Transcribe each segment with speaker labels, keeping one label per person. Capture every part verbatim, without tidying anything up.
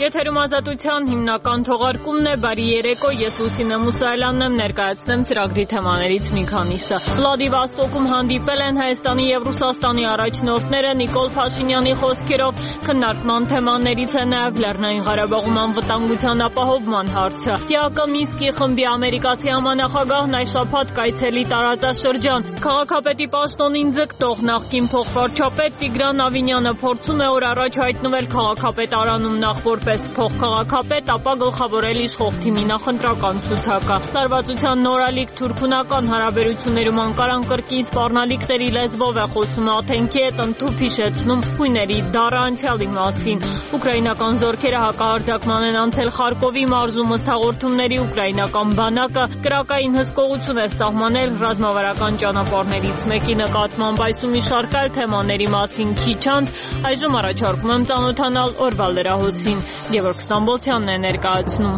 Speaker 1: Եթերում ազատության հիմնական թողարկումն է, բարի երեկո, ես Լուսինե Մուսայելյանն եմ, ներկայացնեմ ծրագրի թեմաներից մի քանիսը։ Վլադիվոստոկում հանդիպել են Հայաստանի և Ռուսաստանի առաջնորդները, Նիկոլ Փաշինյանի խոսքերով քննարկման թեմաներից է նաև Լեռնային Ղարաբաղում անվտանգության ապահովման հարցը։ ԵԱԿ Մինսկի խմբի ամերիկացի համանախագահն այս շաբաթ կայցելի տարածաշրջան։ Քաղաքապետի պաշտոնին ձգտող նախկին փոխվարչապետ Տիգրան Ավինյանը փորձում է օր առաջ հայտնվել քաղաքապետարանում նախ որպես փոխքաղաքապետ, ապա գլխավորել իշխող թիմի նախընտրական ցուցակը։ Լարվածության նորալիք թուրք-հունական հարաբերություններում Անկարան կրկին սպառնալիքների լեզվով է խոսում Աթենքի հետ, ընդհուպ հիշեցնում հույների դառը անցյալի մասին։ Ուկրաինական զորքերը հակահարձակման են անցել Խարկովի մարզում, ըստ հաղորդումների ուկրաինական բանակը կրակային հսկողություն է սահմանել ռազմավարական ճանապարհներից մեկի նկատմամբ։ Այս ու մի շարք այլ թեմաների մասին քիչ անց այժմ առաջարկում եմ ծանոթանալ օրվա լրահոսին։ Գևորգ Ստամբոլցյանն է ներկայացնում։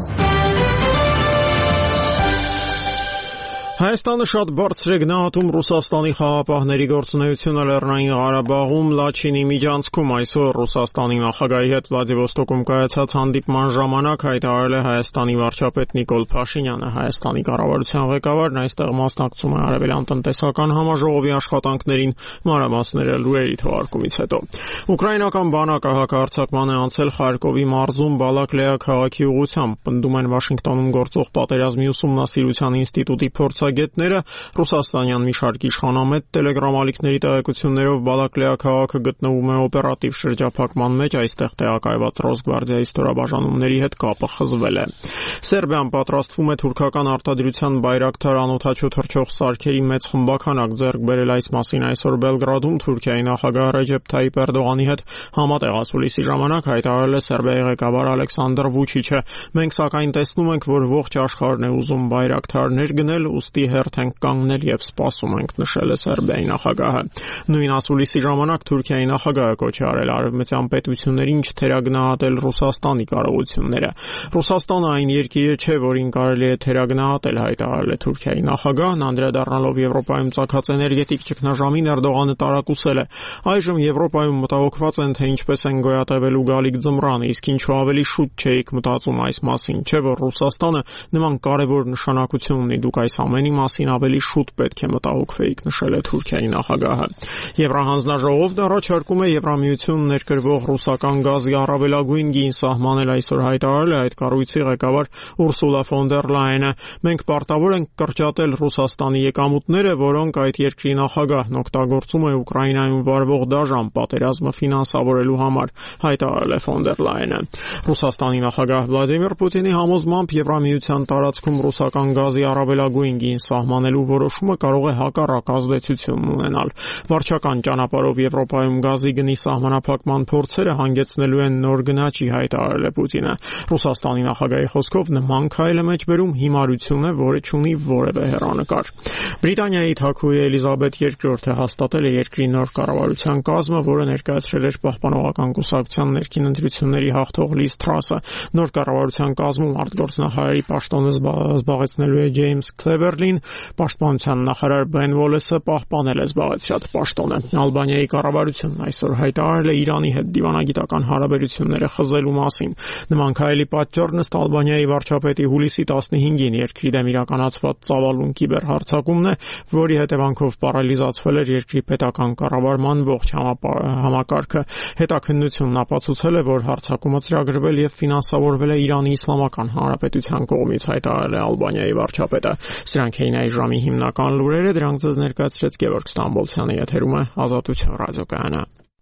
Speaker 2: Հայաստանը շատ բարձր է գնահատում Ռուսաստանի խաղապահների գործունեությունը Լեռնային Ղարաբաղում Լաչինի միջանցքում։ Այսօր Ռուսաստանի նախագահի հետ Վլադիվոստոկում կայացած հանդիպման ժամանակ հայտարարել է Հայաստանի վարչապետ Նիկոլ Փաշինյանը։ Հայաստանի կառավարության ղեկավարն այստեղ մասնակցում է Արևելյան տնտեսական համաժողովի աշխատանքներին, մանրամասները լուրերի թողարկումից հետո։ Ուկրաինական բանակը հակահարձակման է անցել Խարկովի մարզում Բալակլեա քաղաքի ուղղությամբ, պնդում են Վաշինգտոնում գործող պատերազմի ուսումնասիրության ինստիտուտի փորձ Գետները ռուսաստանյան մի շարք իշխանամետ տելեգրամալիքների տեղեկություններով Բալակլեա քաղաքը գտնվում է օպերատիվ շրջափակման մեջ, այստեղ տեղակայված Ռոսգվարդիայի ստորաբաժանումների հետ կապը խզվել է։ Սերբիան պատրաստվում է թուրքական արտադրության Բայրակթար անօդաչու թռչող սարքերի մեծ խմբաքանակ ձեռք բերել, այս մասին այսօր Բելգրադում Թուրքիայի նախագահ Ռեջեփ Թայիպ Էրդողանի հետ համատեղ ասուլիսի ժամանակ հայտարարել է Սերբիայի ղեկավար Ալեքսանդր Վուչիչը։ Մենք սակայն տեսնում ենք, որ ողջ աշխարհն է ուզում Բայրակթարներ գնել, հերթ ենք կանգնել եւ սպասում ենք, նշել է Սերբիայի նախագահը։ Նույն ասուլիսի ժամանակ Թուրքիայի նախագահը կոչ է արել արևմտյան պետություններին չթերագնահատել Ռուսաստանի կարողությունները։ Ռուսաստանը այն երկիրը չէ, որին կարելի է թերագնահատել, հայտարարել է Թուրքիայի նախագահն, անդրադառնալով Եվրոպայում ծագած էներգետիկ ճգնաժամին Էրդողանը տարակուսել է։ Այժմ Եվրոպայում մտահոգված են, թե ինչպես են գոյատևելու գալիք ձմռանը, իսկ ինչու ավելի շուտ չէիք մտածում այս մասին, չէ՞ որ Ռուսաստանը նման կարևոր նշանակություն ունի, դուք այս ամենի մասին ավելի շուտ պետք է մտահոգվեիք, նշել է Թուրքիայի նախագահը։ Եվրահանձնաժողովն առաջարկում է Եվրամիությունն ներկրվող ռուսական գազի առավելագույն գին սահմանել, այսօր հայտարարել է այդ կառույցի ղեկավար Ուրսուլա ֆոն դեր Լայենը։ Մենք պարտավոր ենք կրճատել Ռուսաստանի եկամուտները, որոնք այդ երկրի նախագահն օգտագործում է Ուկրաինայում վարվող դաժան պատերազմը ֆինանսավորելու համար, հայտարարել է ֆոն դեր Լայենը։ Ռուսաստանի նախագահ Վլադիմիր Պուտինի համոզմամբ Եվրամիության տարածքում ռուսական գազի առավելագույն գին սահմանելու որոշումը կարող է հակառակ ազդեցություն ունենալ։ Վարչական ճանապարհով Եվրոպայում գազի գնի սահմանափակման փորձերը հանգեցնելու են նոր գնաճի, հայտարարել է Պուտինը։ Ռուսաստանի նախագահի խոսքով նման քայլը մեջբերում հիմարություն է, որը չունի որևէ հեռանկար։ Բրիտանիայի թագուհի Էլիզաբեթ երկրորդը հաստատել է երկրի նոր կառավարության կազմը, որը ներկայացրել էր Պահպանողական կուսակցության ներքին ընտրությունների հաղթող Լիզ Թրասը։ Նոր կառավարության կազմում արտգործնախարարի պաշտոնը զբաղեցնելու է Ջեյմս Քլևերլին, պաշտպանության նախարար Բեն Վոլեսը պահպանել է զբաղեցրած պաշտոնը։ Ալբանիայի կառավարությունն այսօր հայտարարել է Իրանի հետ դիվանագիտական հարաբերությունները խզելու մասին։ Նման քայլի պատճառն ըստ Ալբանիայի վարչապետի հուլիսի տասնհինգին երկրի դեմ իրականացված ծավալուն կիբերհարձակումն է, որի հետևանքով պարալիզացվել էր երկրի պետական կառավարման ողջ համակարգը։ Հետաքննությունն ապացուցել է, որ հարձակումը ծրագրվել եւ ֆինանսավորվել է Իրանի Իսլամական Հանրապետության կողմից, հայտարարել է Ալբանիայի վարչապետը։ Սրանք էին այս ժամի հիմնական լուրերը, դրանք ձեզ ներկայացրեց Գևորգ Ստամբոլցյանը, եթերում է Ազատություն ռադիոկայանը։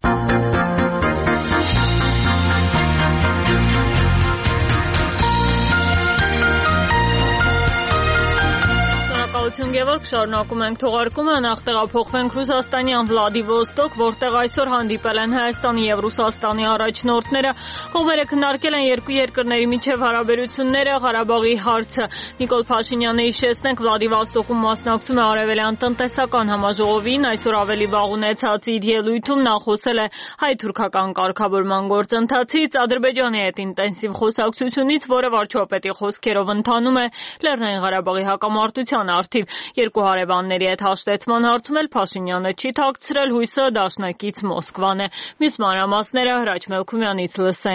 Speaker 1: Գևորգ, շարունակում ենք թողարկումը, նախ տեղափոխվենք Ռուսաստանյան Վլադիվոստոկ, որտեղ այսօր հանդիպել են Հայաստանի և Ռուսաստանի առաջնորդները։ Կողմերը քննարկել են երկու երկրների միջև հարաբերությունները, Ղարաբաղի հարցը։ Նիկոլ Փաշինյանը, հիշեցնենք, Վլադիվոստոկում մասնակցում է Արևելյան տնտեսական համաժողովին, այսօր ավելի վաղ ունեցած իր ելույթում նա խոսել է հայ-թուրքական կարգավորման գործընթացից, Ադրբեջանի հետ ինտենսիվ խոսակցությունից, որը վարչապետի խոսքերով ընթանում է Լեռնային Ղարաբաղի հակամարտության առթիվ։ Երկու հարևանների հետ հաշտեցման հարցում էլ Փաշինյանը չի թաքցրել, հույսը դաշնակից Մոսկվան է։ Մյուս մանրամասները Հրաչ Մելքումյանից լսենք։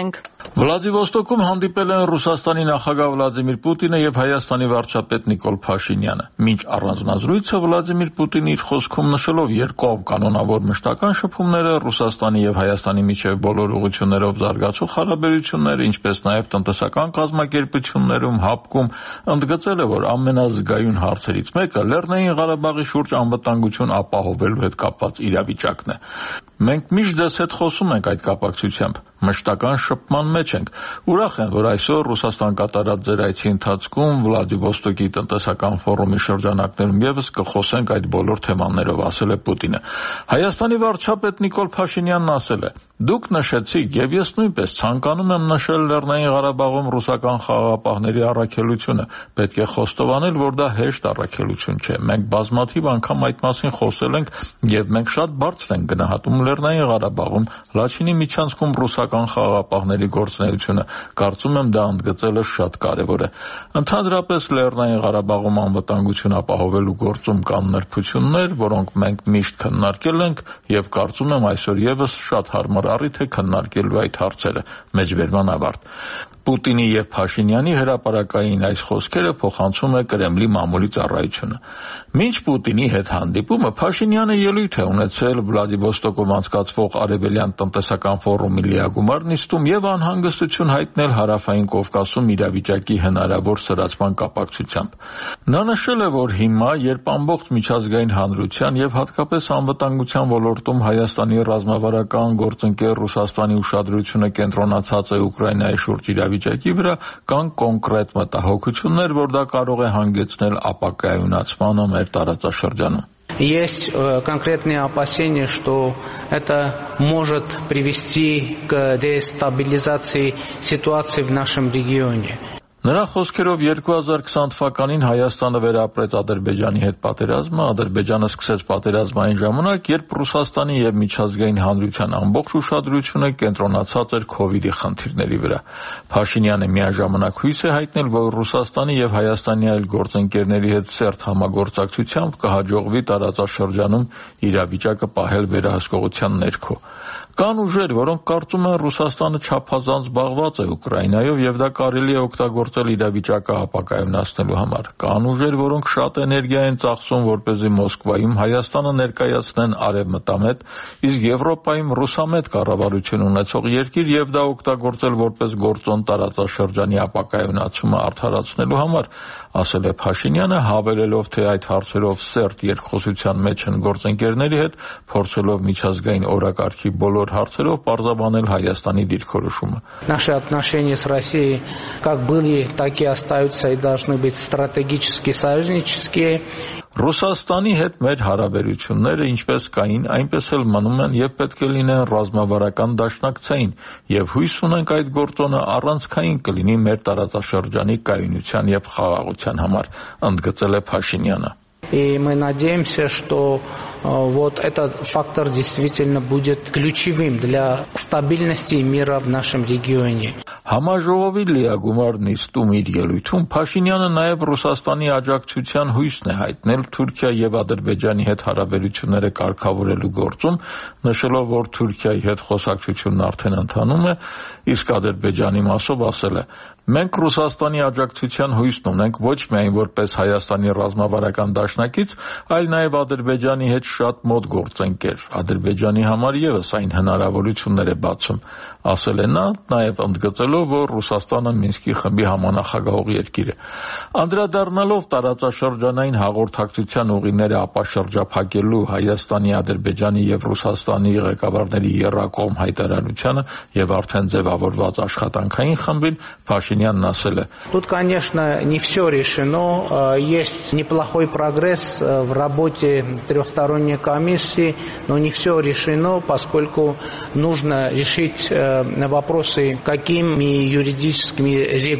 Speaker 3: Վլադիվոստոկում հանդիպել են Ռուսաստանի նախագահ Վլադիմիր Պուտինը եւ Հայաստանի վարչապետ Նիկոլ Փաշինյանը։ Մինչ առանձնազրույցը Վլադիմիր Պուտինը իր խոսքում նշելով երկկողմ կանոնավոր մշտական շփումները, Ռուսաստանի եւ Հայաստանի միջև բոլոր ուղղություններով զարգացող հարաբերությունները, ինչպես նաեւ տնտեսական կազմակերպություններում հապկում, ընդգծել է, որ ամենազգայուն հարցերից մեկը Լեռնային Ղարաբաղի շուրջ անվտանգություն ապահովելու հետ կապված իրավիճակն է։ Մենք միշտ ձեզ հետ խոսում ենք այդ կապակցությամբ, մշտական շփման մեջ ենք։ Ուրախ եմ, որ այսօր Ռուսաստան կատարած ձեր այցի ընթացքում Վլադիվոստոկի տնտեսական ֆորումի շրջանակներում եւս կխոսենք այդ բոլոր թեմաներով, ասել է Պուտինը։ Հայաստանի վարչապետ Նիկոլ Փաշինյանն ասել է. Դուք նշեցիք, եւ ես նույնպես ցանկանում եմ նշել Լեռնային Ղարաբաղում ռուսական խաղաղապահների առաքելությունը։ Պետք է խոստովանել, որ դա հեշտ առաքելություն չէ։ Մենք բազմաթիվ անգամ այդ մասին խոսել ենք եւ մենք շատ բարձր ենք գնահատում Լեռնային Ղարաբաղում Լաչինի միջանցքում ռուսական խաղաղապահների գործունեությունը։ Կարծում եմ դա ընդգծելը շատ կարեւոր է։ Ընդհանրապես Լեռնային Ղարաբաղում անվտանգություն ապահովելու գործում կան նրբություններ, որոնք մենք միշտ քննարկել ենք եւ կարծում եմ այսօր եւս շատ հարմար առիթ է քննարկելու այդ հարցերը։ Մեջբերման ավարտ։ Պուտինի եւ Փաշինյանի հրապարակային այս խոսքերը փոխանցում է Կրեմլի մամուլի ծառայությունը։ Մինչ Պուտինի հետ հանդիպումը Փաշինյանը ելույթ է ունեցել Վլադիվոստոկում անցկացվող Արևելյան տնտեսական ֆորումի լիագումար նիստում եւ անհանգստություն հայտնել Հարավային Կովկասում իրավիճակի հնարավոր սրացման կապակցությամբ։ Նա նշել է, որ հիմա, երբ ամբողջ միջազգային հանրության եւ հատկապես անվտանգության ոլորտում Հայաստանի ռազմավարական գործընկեր Ռուսաստանի ուշադրությունը կենտրոնացած է Ուկրաինայի շուրջ իրավիճակի վրա, կան կոնկրետ մտահոգություններ, որ դա կարող է հանգեցնել ապակայունացմանը մեր տարածաշրջանում։
Speaker 4: Есть конкретные опасения, что это может привести к дестабилизации ситуации в нашем регионе.
Speaker 3: Նրա խոսքերով երկու հազար քսան թվականին Հայաստանը վերապրեց Ադրբեջանի հետ պատերազմը, Ադրբեջանը սկսեց պատերազմային ժամանակ, երբ Ռուսաստանի եւ միջազգային հանրության ամբողջ ուշադրությունը կենտրոնացած էր քովիդի խնդիրների վրա։ Փաշինյանը միաժամանակ հույս է հայտնել, որ Ռուսաստանի եւ Հայաստանի այլ գործընկերների հետ սերտ համագործակցությամբ կհաջողվի տարածաշրջանում իրավիճակը պահել վերահսկողության ներքո։ Կան ուժեր, որոնք կարծում են Ռուսաստանը չափազանց զբաղված է Ուկրաինայով եւ դա կարելի է օգտագործել իրավիճակը ապակայունացնելու համար։ Կան ուժեր, որոնք շատ էներգիա են ծախսում, որպեսզի Մոսկվայում Հայաստանը ներկայացնեն արևմտամետ, իսկ Եվրոպայում ռուսամետ կառավարություն ունեցող երկիր եւ դա օգտագործել որպես գործոն տարածաշրջանի ապակայունացումը արդարացնելու համար, ասել է Փաշինյանը, հավելելով, թե այդ հարցերով սերտ երկխոսության մեջ են գործընկերների հետ, փորձելով միջազգային օրակարգի բոլոր հարցերով պարզաբանել Հայաստանի դիրքորոշումը։
Speaker 4: Наши отношения с Россией как были, так и остаются и должны быть стратегически союзнические.
Speaker 3: Ռուսաստանի հետ մեր հարաբերությունները ինչպես կային, այնպես էլ մնում են եւ պետք է լինեն ռազմավարական դաշնակցային եւ հույս ունենք այդ գործոնը առանցքային կլինի մեր տարածաշրջանի կայունության եւ խաղաղության համար, ընդգծել է Փաշինյանը։
Speaker 4: И мы надеемся, что вот этот фактор действительно будет ключевым для стабильности и мира в нашем регионе.
Speaker 3: Համաժողովի լիագումար նիստում իր ելույթում Փաշինյանը նաև Ռուսաստանի աջակցության հույսն է հայտնել Թուրքիա եւ Ադրբեջանի հետ հարաբերությունները կարգավորելու գործում, նշելով, որ Թուրքիայի հետ խոսակցությունն արդեն ընթանում է, իսկ Ադրբեջանի մասով ասել է. Մենք Ռուսաստանի աջակցության հույսն ունենք ոչ միայն որպես Հայաստանի ռազմավարական դաշնակից, այլ նաև Ադրբեջանի հետ շատ մոտ գործընկեր։ Ադրբեջանի համար եւս այն հնարավորություններ է բացում, ասել է նա, նաև ընդգծելով, որ Ռուսաստանը Մինսկի խմբի համանախագահող երկիր է։ Անդրադառնալով տարածաշրջանային հաղորդակցության ուղիները ապաշրջափակելու Հայաստանի, Ադրբեջանի եւ Ռուսաստանի ղեկավարների եռակողմ հայտարարությանը եւ արդեն ձևավորված աշխատանքային խմբին, Փաշինյանն ասել է.
Speaker 4: Тут, конечно, не все решено, есть неплохой прогресс в работе трехсторонней комиссии, но не все решено, поскольку нужно решить вопросы, какими юридическими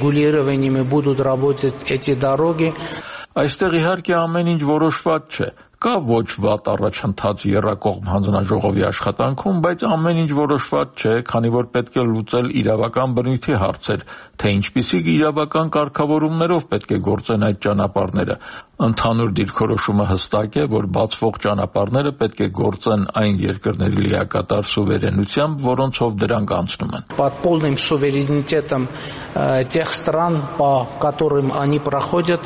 Speaker 4: регулированиями будут работать эти дороги.
Speaker 3: Այստեղ իհարկե ամեն ինչ որոշված չէ։ Կա ոչ վատ առաջընթաց եռակողմ հանձնաժողովի աշխատանքում, բայց ամեն ինչ որոշված չէ, քանի որ պետք է լուծել իրավական բնույթի հարցեր, թե ինչպիսի իրավական կարգավորումներով պետք է գործեն այդ ճանապարհները։ Ընդհանուր դիրքորոշումը հստակ է, որ բացվող ճանապարհները պետք է գործեն այն երկրների լիակատար սուվերենությամբ, որոնցով դրանք անցնում են։
Speaker 4: Под полным суверенитетом тех стран, по которым они проходят.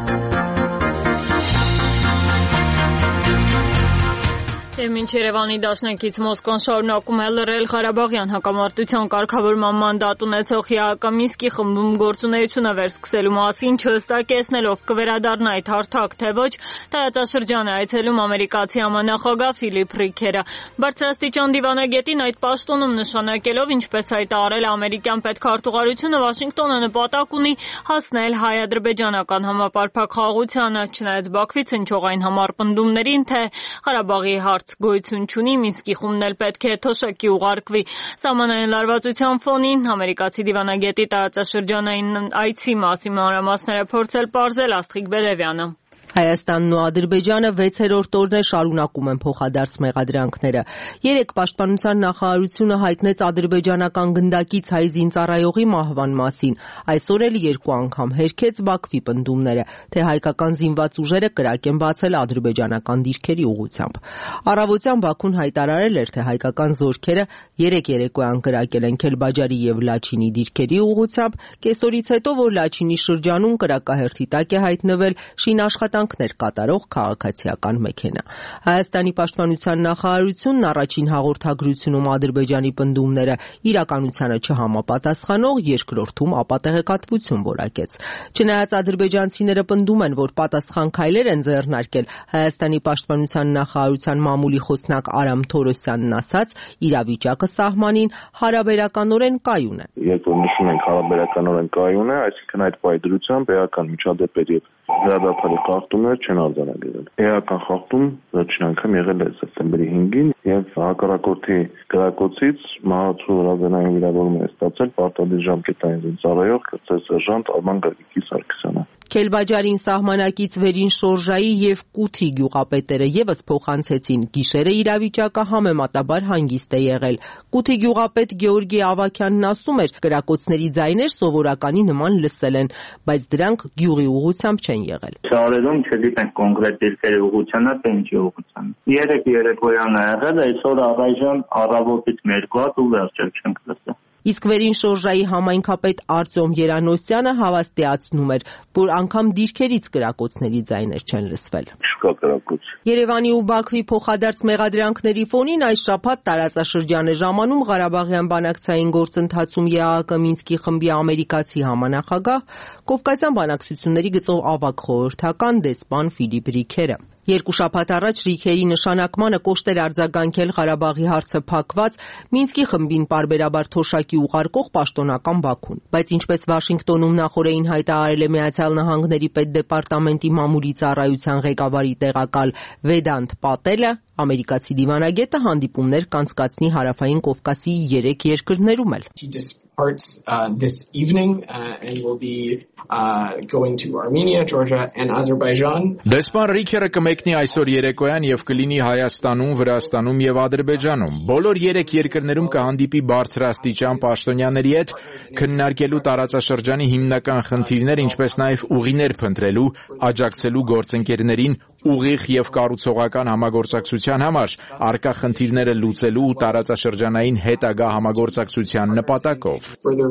Speaker 1: Եվ մինչ Երևանի դաշնակից Մոսկվան շարունակում է լռել Ղարաբաղյան հակամարտության կարգավորման մանդատ ունեցող ՀԱԿ Մինսկի խմբում գործունեությունը վերսկսելու մասին չհստակեցնելով կվերադառնա այդ հարթակ, թե ոչ, տարածաշրջան է այցելում ամերիկացի համանախագահ Ֆիլիփ Ռիքերը։ Բարձրաստիճան դիվանագետին այդ պաշտոնում նշանակելով, ինչպես հայտարարել ամերիկյան պետքարտուղարությունը, Վաշինգտոնը նպատակ ունի հասնել հայ-ադրբեջանական համապարփակ խաղաղությանը, չնայած Բաքվից հնչող այն համարպնդումներին, թե Ղարաբաղի հարց գոյություն չունի, Մինսկի խումբն էլ պետք է թոշակի ուղարկվի։ Սահմանային լարվածության ֆոնին ամերիկացի դիվանագետի տարածաշրջանային այցի մասին մանրամասները փորձել պարզել Աստղիկ Բերևյանը։
Speaker 5: Հայաստանն ու Ադրբեջանը վեցերորդ օրն է շարունակում են փոխադարձ մեղադրանքները։ Երեկ Պաշտպանության նախարարությունը հայտնեց ադրբեջանական գնդակից հայ զինծառայողի մահվան մասին։ Այսօր էլ երկու անգամ հերքեց Բաքվի պնդումները, թե հայկական զինված ուժերը կրակ են բացել ադրբեջանական դիրքերի ուղղությամբ։ Առավոտյան Բաքուն հայտարարել էր, թե հայկական զորքերը երեք երեկոյան կրակել են Քելբաջարի եւ Լաչինի դիրքերի ուղղությամբ, կեսօրից հետո, որ Լաչինի շրջանում կրակահերթի տակ է հայտնվել շինաշխատանքներ կատարող քաղաքացիական մեքենա։ Հայաստանի պաշտպանության նախարարությունն առաջին հաղորդագրությունում Ադրբեջանի պնդումները իրականությանը չհամապատասխանող երկրորդում ապատեղեկատվություն որակեց։ Չնայած ադրբեջանցիները պնդում են, որ պատասխան քայլեր են ձեռնարկել, Հայաստանի պաշտպանության նախարարության մամուլի խոսնակ Արամ Թորոսյանն ասաց, իրավիճակը սահմանին հարաբերականորեն կայուն է։
Speaker 6: Երբ որ նշում ենք հարաբերականորեն կայուն է, այսինքն այդ պայդրությամբ էական միջադեպեր եւ հրադադարի խախտումներ չեն արձանագրվել։ Էական խախտում վերջին անգամ եղել է սեպտեմբերի հինգին եւ հակառակորդի գրակոցից մահացու ռազենային վիրավորում է ստացել պարտադիր ժամկետային զինծառայող կրծեր սերժանտ Արման Գագիկի Սարգսյանը։
Speaker 5: Քելբաջարին սահմանակից վերին Շորժայի եւ Կութի գյուղապետերը եւս փոխանցեցին, գիշերը իրավիճակը համեմատաբար հանգիստ է եղել։ Կութի գյուղապետ Գեորգի Ավակյանն ասում էր, կրակոցների ձայներ սովորականի նման լսել են, բայց դրանք գյուղի ուղղությամբ չեն եղել։
Speaker 7: Շարերում չգիտենք կոնկրետ դիրքերի ուղղությանը, թե ինչի ուղղությամբ։ Երեք երեկոյան է եղել, այսօր առայժմ առավոտից երկու հատ ու վերջել չենք լսել։
Speaker 5: Իսկ վերին Շորժայի համայնքապետ Արտյոմ Երանոսյանը հավաստիացնում էր, որ անգամ դիրքերից կրակոցների ձայներ չեն լսվել։
Speaker 6: Չկա կրակոց։
Speaker 5: Երևանի ու Բաքվի փոխադարձ մեղադրանքների ֆոնին այս շաբաթ տարածաշրջան է ժամանում Ղարաբաղյան բանակցային գործընթացում ԵԱՀԿ Մինսկի խմբի ամերիկացի համանախագահ, Կովկասյան բանակցությունների գծով ավագ խորհրդական դեսպան Ֆիլիփ Ռիքերը։ Երկու շաբաթ առաջ Ռիքերի նշանակմանը կոշտ էր արձագանքել Ղարաբաղի հարցը փակված Մինսկի խմբին պարբերաբար թոշակի ուղարկող պաշտոնական Բաքուն։ Բայց ինչպես Վաշինգտոնում նախորդին հայտարարել է Միացյալ Նահանգների պետդեպարտամենտի մամուլի ծառայության ղեկավարի տեղակալ Վեդանտ Պատելը, ամերիկացի դիվանագետը հանդիպումներ կանցկացնի Հարավային Կովկասի երեք երկրներում էլ։
Speaker 8: Parts uh, this evening uh, and will be uh, going to Armenia, Georgia and Azerbaijan.
Speaker 9: Դեսպան Ռիքերը կմեկնի այսօր երեկոյան եւ կլինի Հայաստանում, Վրաստանում եւ Ադրբեջանում։ Բոլոր երեք երկրներում կհանդիպի բարձրաստիճան պաշտոնյաների հետ, քննարկելու տարածաշրջանի հիմնական խնդիրներ, ինչպես նաեւ ուղիներ փնտրելու, աջակցելու գործընկերներին ուղիղ եւ կառուցողական համագործակցության համար, արկա խնդիրները լուծելու ու տարածաշրջանային հետագա համագործակցության նպատակով։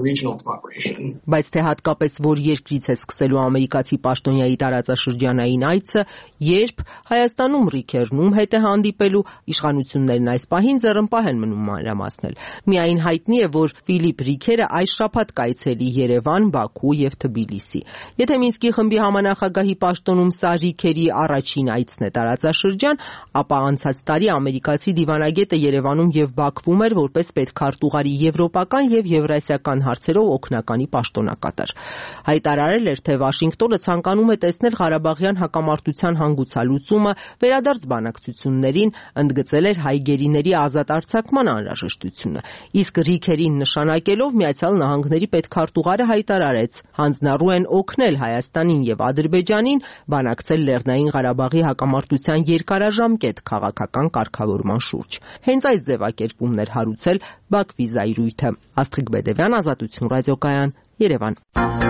Speaker 5: Բայց թե հատկապես որ երկրից է սկսելու ամերիկացի պաշտոնյայի տարածաշրջանային այցը, երբ Հայաստանում Ռիքերնում հետ է հանդիպելու, իշխանություններն այս պահին ձեռնպահ են մնում մանրամասնել։ Միայն հայտնի է, որ Ֆիլիփ Ռիքերը այս շաբաթ կայցելի Երևան, Բաքու եւ Թբիլիսի։ Եթե Մինսկի խմբի համանախագահի պաշտոնում սա Ռիքերի առաջին այցն է տարածաշրջան, ապա անցած տարի ամերիկացի դիվանագետը Երևանում եւ Բաքվում էր որպես պետքարտուղարի եվրոպական եւ եվրասիական հարցերով օգնականի պաշտոնակատար։ Հայտարարել էր, թե Վաշինգտոնը ցանկանում է տեսնել Ղարաբաղյան հակամարտության հանգուցալուծումը, վերադարձ բանակցություններին, ընդգծել էր հայ գերիների ազատ արձակման անհրաժեշտությունը։ Իսկ Ռիքերին նշանակելով Միացյալ Նահանգների պետքարտուղարը հայտարարեց, հանձնառու են օգնել Հայաստանին եւ Ադրբեջանին բանակցել Լեռնային Ղարաբաղի Ղարաբաղի հակամարտության երկարաժամկետ քաղաքական կարգավորման շուրջ։ Հենց այս ձևակերպումն էր հարուցել Բաքվի զայրույթը։ Աստղիկ Բեդևյան, Ազատություն ռադիոկայան, Երևան։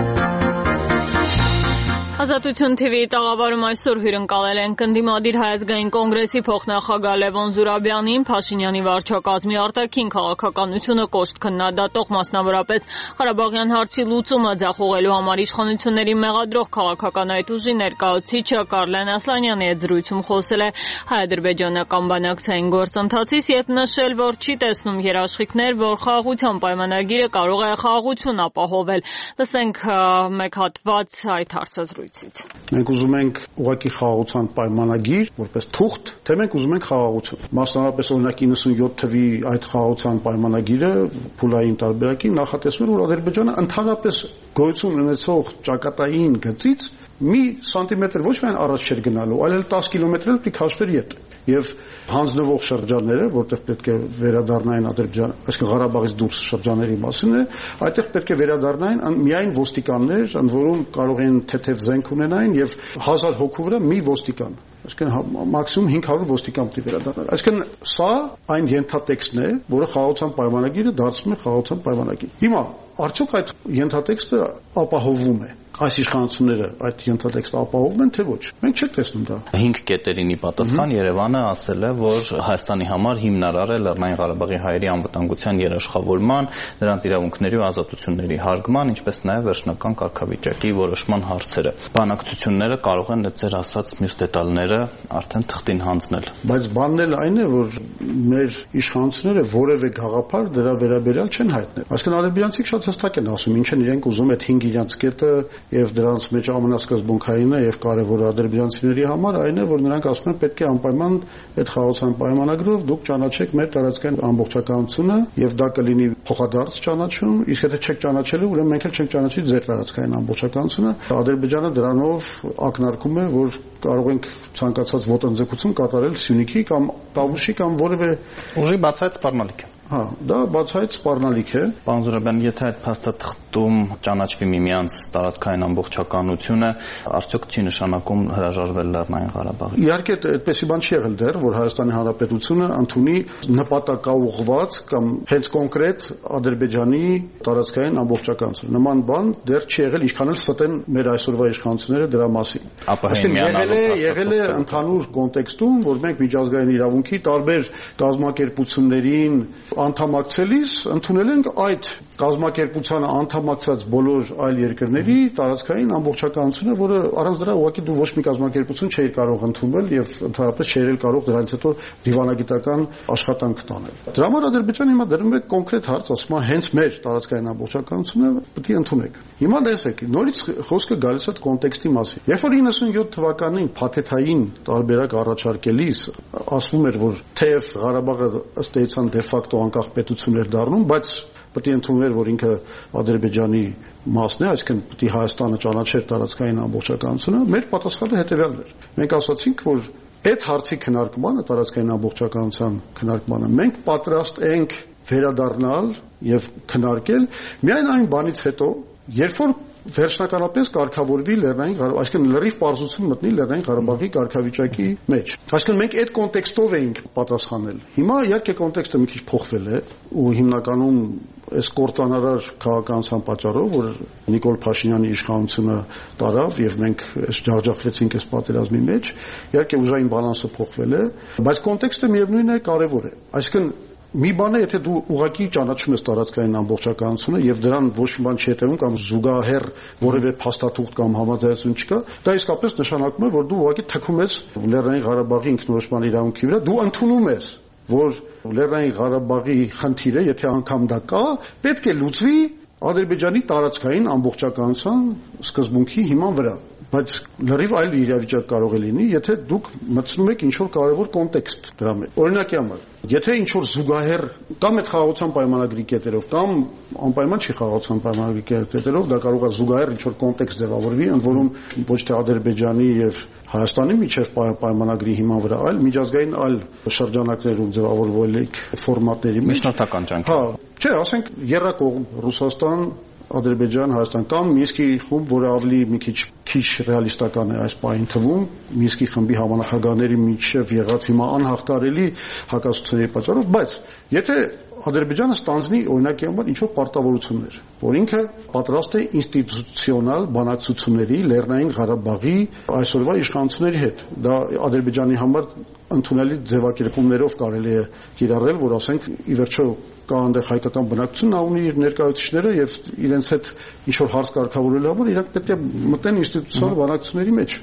Speaker 1: Ազատություն թիվի տաղավարում այսօր հյուրընկալել են կնդիմադիր Հայազգային կոնգրեսի փոխնախագահ Լևոն Զուրաբյանին, Փաշինյանի վարչակազմի արտաքին քաղաքականությունը կոշտ քննադատող, մասնավորապես Ղարաբաղյան հարցի լուծումը ձախողելու համար իշխանությունների մեղադրող քաղաքական այդ ուժի ներկայացուցիչը Կարլեն Ասլանյանի հետ զրույցում խոսել է հայ-ադրբեջանական բանակցային գործընթացից եւ նշել, որ չի տեսնում երաշխիքներ, որ խաղաղության պայմանագիրը կարող է խաղաղություն ապահովել։ Լսենք մեկ հատված այդ հարցազրույցից։
Speaker 10: Մենք ուզում ենք ուղղակի խաղաղության պայմանագիր, որպես թուղթ, թե մենք ուզում ենք խաղաղություն։ Մասնավորապես օրինակ իննսունյոթ թվի այդ խաղաղության պայմանագիրը փուլային տարբերակի նախատեսում էր, որ Ադրբեջանը ընդհանրապես գոյություն ունեցող ճակատային գծից մի սանտիմետր ոչ միայն առաջ չէր գնալու, այլ տասը կիլոմետր էլ պիտի քաշվեր ետ։ Եվ հանձնվող շրջանները, որտեղ պետք է վերադառնային Ադրբեջան, այսինքն Ղարաբաղից դուրս շրջանների մասին է, այդտեղ պետք է վերադառնային միայն ոստիկաններ, ընդ որում կարող են թեթև զենք ունենային եւ հազար հոգու վրա մի ոստիկան։ Այսինքն մաքսիմում հինգ հարյուր ոստիկան պիտի վերադառնար։ Այսինքն սա այն ենթատեքստն է, որը խաղաղության պայմանագիրը դարձնում է խաղաղության պայմանագիր։ Հիմա արդյոք այդ ենթատեքստը ապահովում է։ Այս իշխանությունները այդ ենթատեքստը ապահովում են, թե ոչ։ Մենք չենք տեսնում դա։
Speaker 11: Հինգ կետերինի պատասխան Երևանը ասել է, որ Հայաստանի համար հիմնարար է Լեռնային Ղարաբաղի հայերի անվտանգության երաշխավորման, նրանց իրավունքների ու ազատությունների հարգման, ինչպես նաև վերջնական կարգավիճակի որոշման հարցերը։ Բանակցությունները կարող են ձեր ասած մյուս դետալները արդեն թղթին հանձնել։
Speaker 10: Բայց բանն էլ այն է, որ մեր իշխանությունները որևէ գաղափար դրա վերաբերյալ չեն հայտնել։ Այսինքն ադրբեջանցիք շատ հստակ են ասում, ինչ են իրենք ուզում այդ հինգ իրենց կետը եւ դրանց մեջ ամենասկզբունքայինը եւ կարեւորը ադրբեջանցիների համար այն է, որ նրանք ասում են պետք է անպայման այդ խաղաղության պայմանագրով դուք ճանաչեք մեր տարածքային ամբողջականությունը եւ դա կլինի փոխադարձ ճանաչում, իսկ եթե չեք ճանաչելու, ուրեմն մենք էլ չենք ճանաչի ձեր տարածքային ամբողջականությունը։ Ադրբեջանը դրանով ակնարկում է, որ կարող ենք ցանկացած ոտնձգություն կատարել Սյունիքի կամ Տավուշի կամ որևէ
Speaker 11: ուժի բացայց սպառնալիք է։
Speaker 10: Հա, դա բացայց սպառնալիք է։
Speaker 11: Պարոն Զուրաբյան, եթե այդ փաստաթղթում ճանաչվի միմյանց տարածքային ամբողջականությունը, արդյոք չի նշանակում հրաժարվել Լեռնային Ղարաբաղից։
Speaker 10: Իհարկե, այդպեսի բան չի եղել դեռ, որ Հայաստանի Հանրապետությունը ընդունի նպատակաուղղված կամ հենց կոնկրետ Ադրբեջանի տարածքային ամբողջականություն։ Նման բան դեռ չի եղել, ինչքան էլ ստեն մեր այսօրվա իշխանությունները դրա մասին։
Speaker 11: Այսինքն
Speaker 10: եղել է, եղել է ընդհանուր կոնտեքստում, որ մենք միջազգային իրավունքի տարբեր կազմակերպություններին անդամակցելիս ընդունել ենք այդ կազմակերպությանը անդամակցած բոլոր այլ երկրների տարածքային ամբողջականությունը, որը առանց դրա ուղղակի դու ոչ մի կազմակերպություն չէիր կարող ընդունել եւ ընդհանրապես չէր էլ կարող դրանից հետո դիվանագիտական աշխատանք տանել։ Դրա համար Ադրբեջանը հիմա դրում է կոնկրետ հարց, ասում է հենց մեր տարածքային ամբողջականությունը պետք է ընդունեք։ Հիմա տեսեք, նորից խոսքը գալիս է այդ կոնտեքստի մասին։ Երբ որ իննսունյոթ թվականին փաթեթային տարբերակ առաջարկելիս ասվում էր, որ թեև Ղարաբաղը ըստ էության դե ֆակտո անկախ պետություն էր դառնում, բայց պետք է ընդունվեր, որ ինքը Ադրբեջանի մասն է, այսինքն պետք է Հայաստանը ճանաչեր տարածքային ամբողջականությունը, մեր պատասխանը հետևյալն էր։ Մենք ասացինք, որ այդ հարցի քննարկմանը, տարածքային ամբողջականության քննարկմանը մենք պատրաստ ենք վերադառնալ եւ քննարկել միայն այն բանից հետո, երբ որ վերջնականապես կարգավորվի Լեռնային Ղարաբաղ, այսինքն լրիվ պարզություն մտնի Լեռնային Ղարաբաղի կարգավիճակի մեջ։ Այսինքն մենք այդ կոնտեքստով էինք պատասխանել։ Հիմա իհարկե կոնտեքստը մի քիչ փոխվել է ու հիմնականում այս կործանարար քաղաքականության պատճառով, որ Նիկոլ Փաշինյանի իշխանությունը տարավ եւ մենք այս ջախջախվեցինք այս պատերազմի մեջ, իհարկե ուժային բալանսը փոխվել է, բայց կոնտեքստը միևնույնն է կարեւոր է։ Այսինքն մի բան է, եթե դու ուղղակի ճանաչում ես տարածքային ամբողջականությունը եւ դրան ոչ մի բան չի հետեւում կամ զուգահեռ որևէ փաստաթուղթ կամ համաձայնություն չկա, դա իսկապես նշանակում է, որ դու ուղղակի թքում ես Լեռնային Ղարաբաղի ինքնորոշման իրավունքի վրա, դու ընդունում ես, որ Լեռնային Ղարաբաղի խնդիրը, եթե անգամ դա կա, պետք է լուծվի Ադրբեջանի տարածքային ամբողջականության սկզբունքի հիման վրա։ Բայց լրիվ այլ իրավիճակ կարող է լինի, եթե դուք մտցնում եք ինչ-որ կարևոր կոնտեքստ դրա մեջ։ Օրինակի համար, եթե ինչ-որ զուգահեռ կամ այդ խաղաղության պայմանագրի կետերով կամ անպայման չի խաղաղության պայմանագրի կետերով, դա կարող է զուգահեռ ինչ-որ կոնտեքստ ձևավորվի, ընդ որում ոչ թե Ադրբեջանի եւ Հայաստանի միջև պայմանագրի հիման վրա, այլ միջազգային այլ շրջանակներում ձևավորվելիք ֆորմատների մեջ։
Speaker 11: Միջնորդական ջանքեր։
Speaker 10: Հա, չէ, ասենք եռակողմ Ռուսաստան, Ադրբեջան, Հայաստան կամ Մինսկի խումբ, որը ավելի մի քիչ քիչ ռեալիստական է այս պահին թվում, Մինսկի խմբի համանախագահների միջև եղած հիմա անհաղթարելի հակասությունների պատճառով, բայց եթե Ադրբեջանը ստանձնի օրինակի համար ինչ-որ պարտավորություններ, որ ինքը պատրաստ է ինստիտուցիոնալ բանակցությունների Լեռնային Ղարաբաղի այսօրվա իշխանությունների հետ, դա Ադրբեջանի համար ընդունելի ձևակերպումներով կարելի է կիրառել, որ ասենք ի վերջո կա այնտեղ հայկական բնակչություն, նա ունի իր ներկայացուցիչները եւ իրենց հետ ինչ-որ հարց կարգավորելու համար իրանք պետք է մտնեն ինստիտուցիոնալ բանակցությունների մեջ։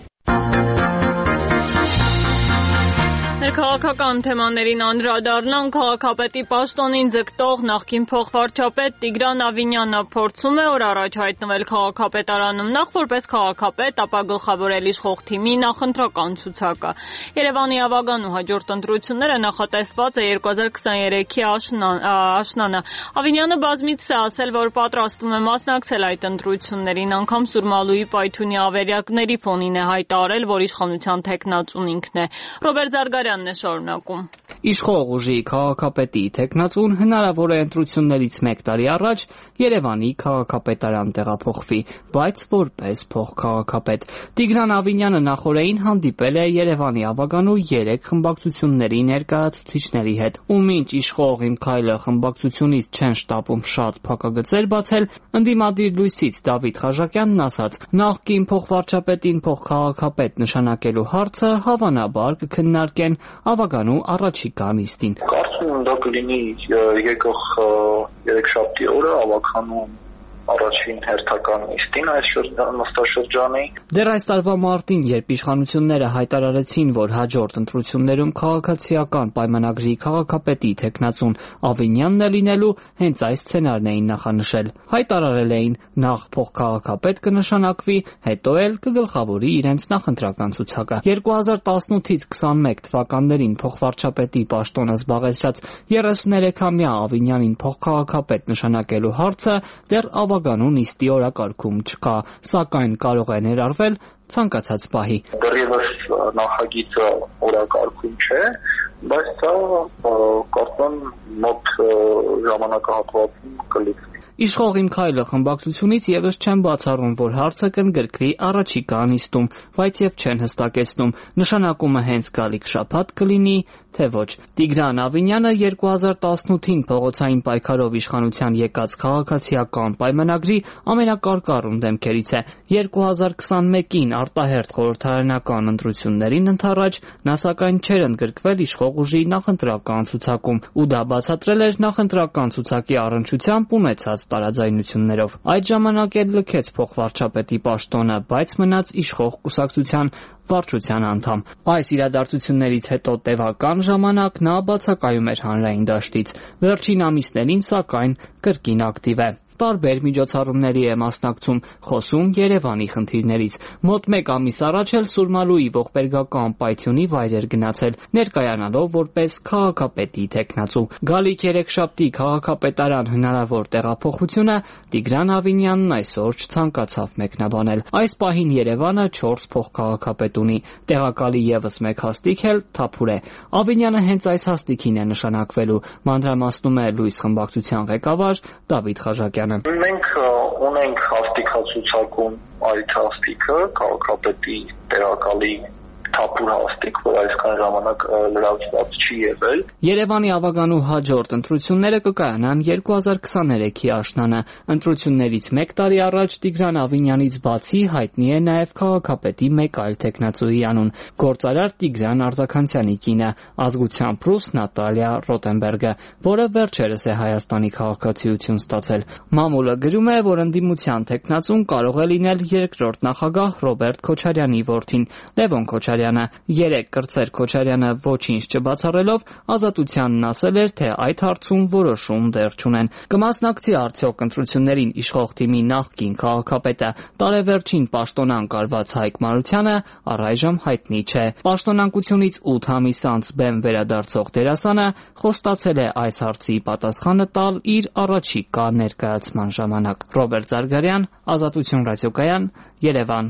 Speaker 1: Քաղաքական թեմաներին անդրադառնան քաղաքապետի պաշտոնին ձգտող նախկին փոխվարչապետ Տիգրան Ավինյանը փորձում է օր առաջ հայտնվել քաղաքապետարանում նախ որպես քաղաքապետ, ապա գլխավորել իշխող թիմի նախընտրական ցուցակը։ Երևանի ավագան ու հաջորդ ընտրությունները նախատեսված է երկու հազար քսաներեքի աշնանը։ Ավինյանը բազմիցս է ասել, որ պատրաստվում է մասնակցել այդ ընտրություններին, անգամ Սուրմալուի պայթյունի ավերակների ֆոնին է հայտարարել, որ իշխանության թեկնածուն ինքն է։ Ռոբերտ Զարգարյանն է շարունակում։
Speaker 12: Իշխող ուժի քաղաքապետի թեկնածուն հնարավոր է ընտրություններից մեկ տարի առաջ Երևանի քաղաքապետարան տեղափոխվի, բայց որպես փոխքաղաքապետ։ Տիգրան Ավինյանը նախորդին հանդիպել է Երևանի ավագանու երեք խմբակցությունների ներկայացուցիչների հետ, ու մինչ իշխող Իմ քայլը խմբակցությունից չեն շտապում շատ փակագծեր բացել, ընդդիմադիր լույսից Դավիթ Խաչակյանն ասաց. նախկին փոխվարչապետին փոխքաղաքապետ նշանակելու հարցը հավանաբար կքննարկեն ավագանու առաջիկա նիստին։
Speaker 6: Կարծում եմ դա կլինի եկող երեքշաբթի օրը ավագանու առաջին հերթական նիստին այս նստաշրջանի։
Speaker 12: Դեռ այս տարվա մարտին, երբ իշխանությունները հայտարարեցին, որ հաջորդ ընտրություններում քաղաքացիական պայմանագրի քաղաքապետի թեկնածուն Ավինյանն է լինելու, հենց այս սցենարն էին նախանշել։ Հայտարարել էին նախ փոխքաղաքապետ կնշանակվի, հետո էլ կգլխավորի իրենց նախընտրական ցուցակը։ երկու հազար տասնութից քսանմեկ թվականներին փոխվարչապետի պաշտոնը զբաղեցրած երեսուներեքամյա Ավինյանին փոխքաղաքապետ նշանակելու հարցը դեռ ավագանու նիստի օրակարգում չկա, սակայն կարող է ներառվել ցանկացած պահի։
Speaker 6: Դեռևս նախագիծը օրակարգում չէ, բայց դա կարծում մոտ ժամանակահատվածում կլիցվի։
Speaker 12: Իշխող Իմ քայլը խմբակցությունից եւս չեն բացառում, որ հարցը կընդգրկվի առաջիկա նիստում, բայց եւ չեն հստակեցնում նշանակումը հենց գալիք շաբաթ կլինի, թե ոչ։ Տիգրան Ավինյանը երկու հազար տասնութին փողոցային պայքարով իշխանության եկած քաղաքացիական պայմանագրի ամենակարկառուն դեմքերից է։ երկու հազար քսանմեկին արտահերթ խորհրդարանական ընտրություններին ընդառաջ նա սակայն չէր ընդգրկվել իշխող ուժի նախընտրական ցուցակում, ու դա բացատրել էր նախընտրական ցուցակի առնչությամբ ունեցած տարաձայնություններով։ Այդ ժամանակ էլ լքեց փոխվարչապետի պաշտոնը, բայց մնաց իշխող կուսակցության վարչության անդամ։ Այս իրադարձություններից հետո տևական ժամանակ նա բացակայում էր հանրային դաշտից։ Վերջին ամիսներին սակայն կրկին ակտիվ է։ Տարբեր միջոցառումների է մասնակցում, խոսում Երևանի խնդիրներից։ Մոտ մեկ ամիս առաջ էլ Սուրմալուի ողբերգական պայթյունի վայր էր գնացել, ներկայանալով որպես քաղաքապետի թեկնածու։ Գալիք երեքշաբթի քաղաքապետարան հնարավոր տեղափոխությունը Տիգրան Ավինյանն այսօր չցանկացավ մեկնաբանել։ Այս պահին Երևանը չորս փոխքաղաքապետ ունի, տեղակալի եւս մեկ հաստիք էլ Թափուր է։ Ավինյանը հենց այս հաստիքին է նշանակվելու, մանրամասնում է Լույս խմբակցության ղեկավար Դավիթ Խաչակյանը։
Speaker 6: Մենք ունենք հաստիքացուցակում այդ հաստիքը, քաղաքապետի տեղակալի Թափուր հաստիք, որ այսքան ժամանակ լրացված չի եղել։
Speaker 12: Երևանի ավագանու հաջորդ ընտրությունները կկայանան երկու հազար քսաներեքի աշնանը։ Ընտրություններից մեկ տարի առաջ Տիգրան Ավինյանից բացի հայտնի է նաև քաղաքապետի մեկ այլ թեկնածուի անուն՝ գործարար Տիգրան Արձաքանցյանի կինը, ազգությամբ ռուս Նատալիա Ռոտենբերգը, որը վերջերս է Հայաստանի քաղաքացիություն ստացել։ Մամուլը գրում է, որ ընդդիմության թեկնածուն կարող է լինել երկրորդ նախագահ Ռոբերտ Քոչարյանի որդին՝ Լևոն Քոչարյանը։ Երեք կրծեր Քոչարյանը ոչինչ չբացառելով Ազատությանն ասել էր, թե այդ հարցում որոշում դեռ չունեն։ Կմասնակցի արդյոք ընտրություններին իշխող թիմի նախկին քաղաքապետը տարեվերջին պաշտոնան կարված Հայկ Մարությանը առայժմ հայտնի չէ։ Պաշտոնանկությունից ութ ամիս անց բեմ վերադարձող դերասանը խոստացել է այս հարցի պատասխանը տալ իր առաջիկա ներկայացման ժամանակ։ Ռոբերտ Զարգարյան, Ազատություն ռադիոկայան, Երևան։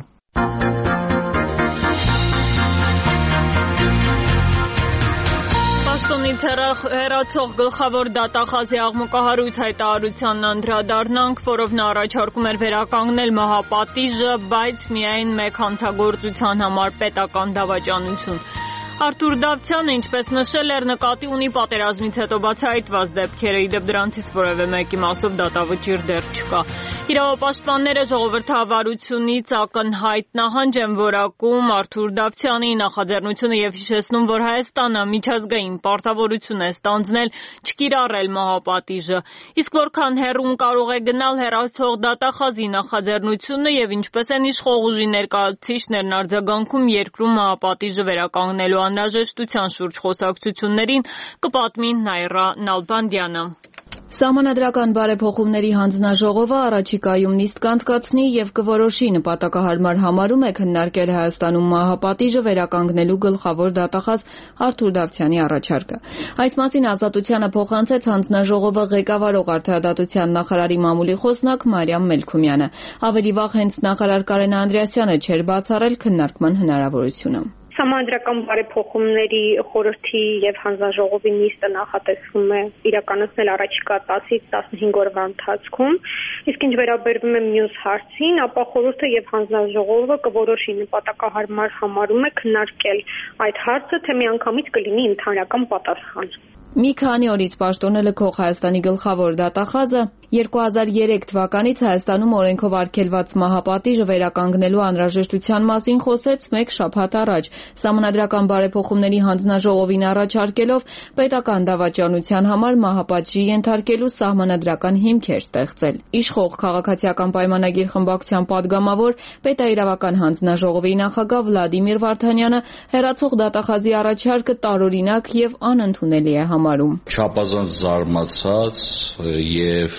Speaker 1: Պաշտոնից հեռացող գլխավոր դատախազի աղմկահարույց հայտարարությանն անդրադառնանք, որով նա առաջարկում էր վերականգնել մահապատիժը, բայց միայն մեկ հանցագործության համար պետական դավաճանություն։ Արթուր Դավթյանը, ինչպես նշել էր, նկատի ունի պատերազմից հետո բացահայտված դեպքերը, ի դեպ դրանցից որևէ մեկի մասով դատավճիռ դեռ չկա։ Իրավապաշտպանները ժողովրդավարությունից ակնհայտ նահանջ են որակում Արթուր Դավթյանի նախաձեռնությունը եւ հիշեցնում, որ Հայաստանը միջազգային պարտավորություն է ստանձնել չկիրառել մահապատիժը։ Իսկ որքան հեռուն կարող է գնալ հեռացող դատախազի նախաձեռնությունը եւ ինչպես են իշխող ուժի ներկայացուցիչներն արձագանքում երկրում մահապատիժը վերականգնելու անհրաժեշտության շուրջ խոսակցություններին, կպատմի Նայրա Նալբանդյանը։
Speaker 13: Սահմանադրական բարեփոխումների հանձնաժողովը առաջիկայում նիստ կանցկացնի եւ կորոշի նպատակահարմար համարում է քննարկել Հայաստանում մահապատիժը վերականգնելու գլխավոր դատախազ Արթուր Դավթյանի առաջարկը։ Այս մասին Ազատությանը փոխանցեց հանձնաժողովը ղեկավարող Արդարադատության նախարարի մամուլի խոսնակ Մարիամ Մելքումյանը։ Ավելի վաղ հենց նախարար Կարեն Անդրեասյանը չէր բացառել քննարկման հնարավորությունը։
Speaker 14: Սահմանադրական բարեփոխումների խորհրդի եւ հանձնաժողովի նիստը նախատեսվում է իրականացնել առաջիկա տասից տասնհինգ օրվա ընթացքում, իսկ ինչ վերաբերվում է մյուս հարցին, ապա խորհուրդը եւ հանձնաժողովը կորոշի նպատակահարմար համարում է քննարկել այդ հարցը, թե միանգամից կլինի ընդհանրական պատասխան։
Speaker 13: Մի քանի օրից պաշտոնը լքող Հայաստանի գլխավոր դատախազը երկու հազար երեք թվականից Հայաստանում օրենքով արգելված մահապատիժը վերականգնելու անհրաժեշտության մասին խոսեց մեկ շաբաթ առաջ, Սահմանադրական բարեփոխումների հանձնաժողովին առաջարկելով պետական դավաճանության համար մահապատժի ենթարկելու սահմանադրական հիմքեր ստեղծել։ Իշխող քաղաքացիական պայմանագիր խմբակցության падգամավոր պետաիրավական հանձնաժողովի նախագահ Վլադիմիր Վարդանյանը հեռացող դատախազի առաջարկը տարօրինակ եւ անընդունելի է համարում։
Speaker 15: Չափազանց զարմացած եւ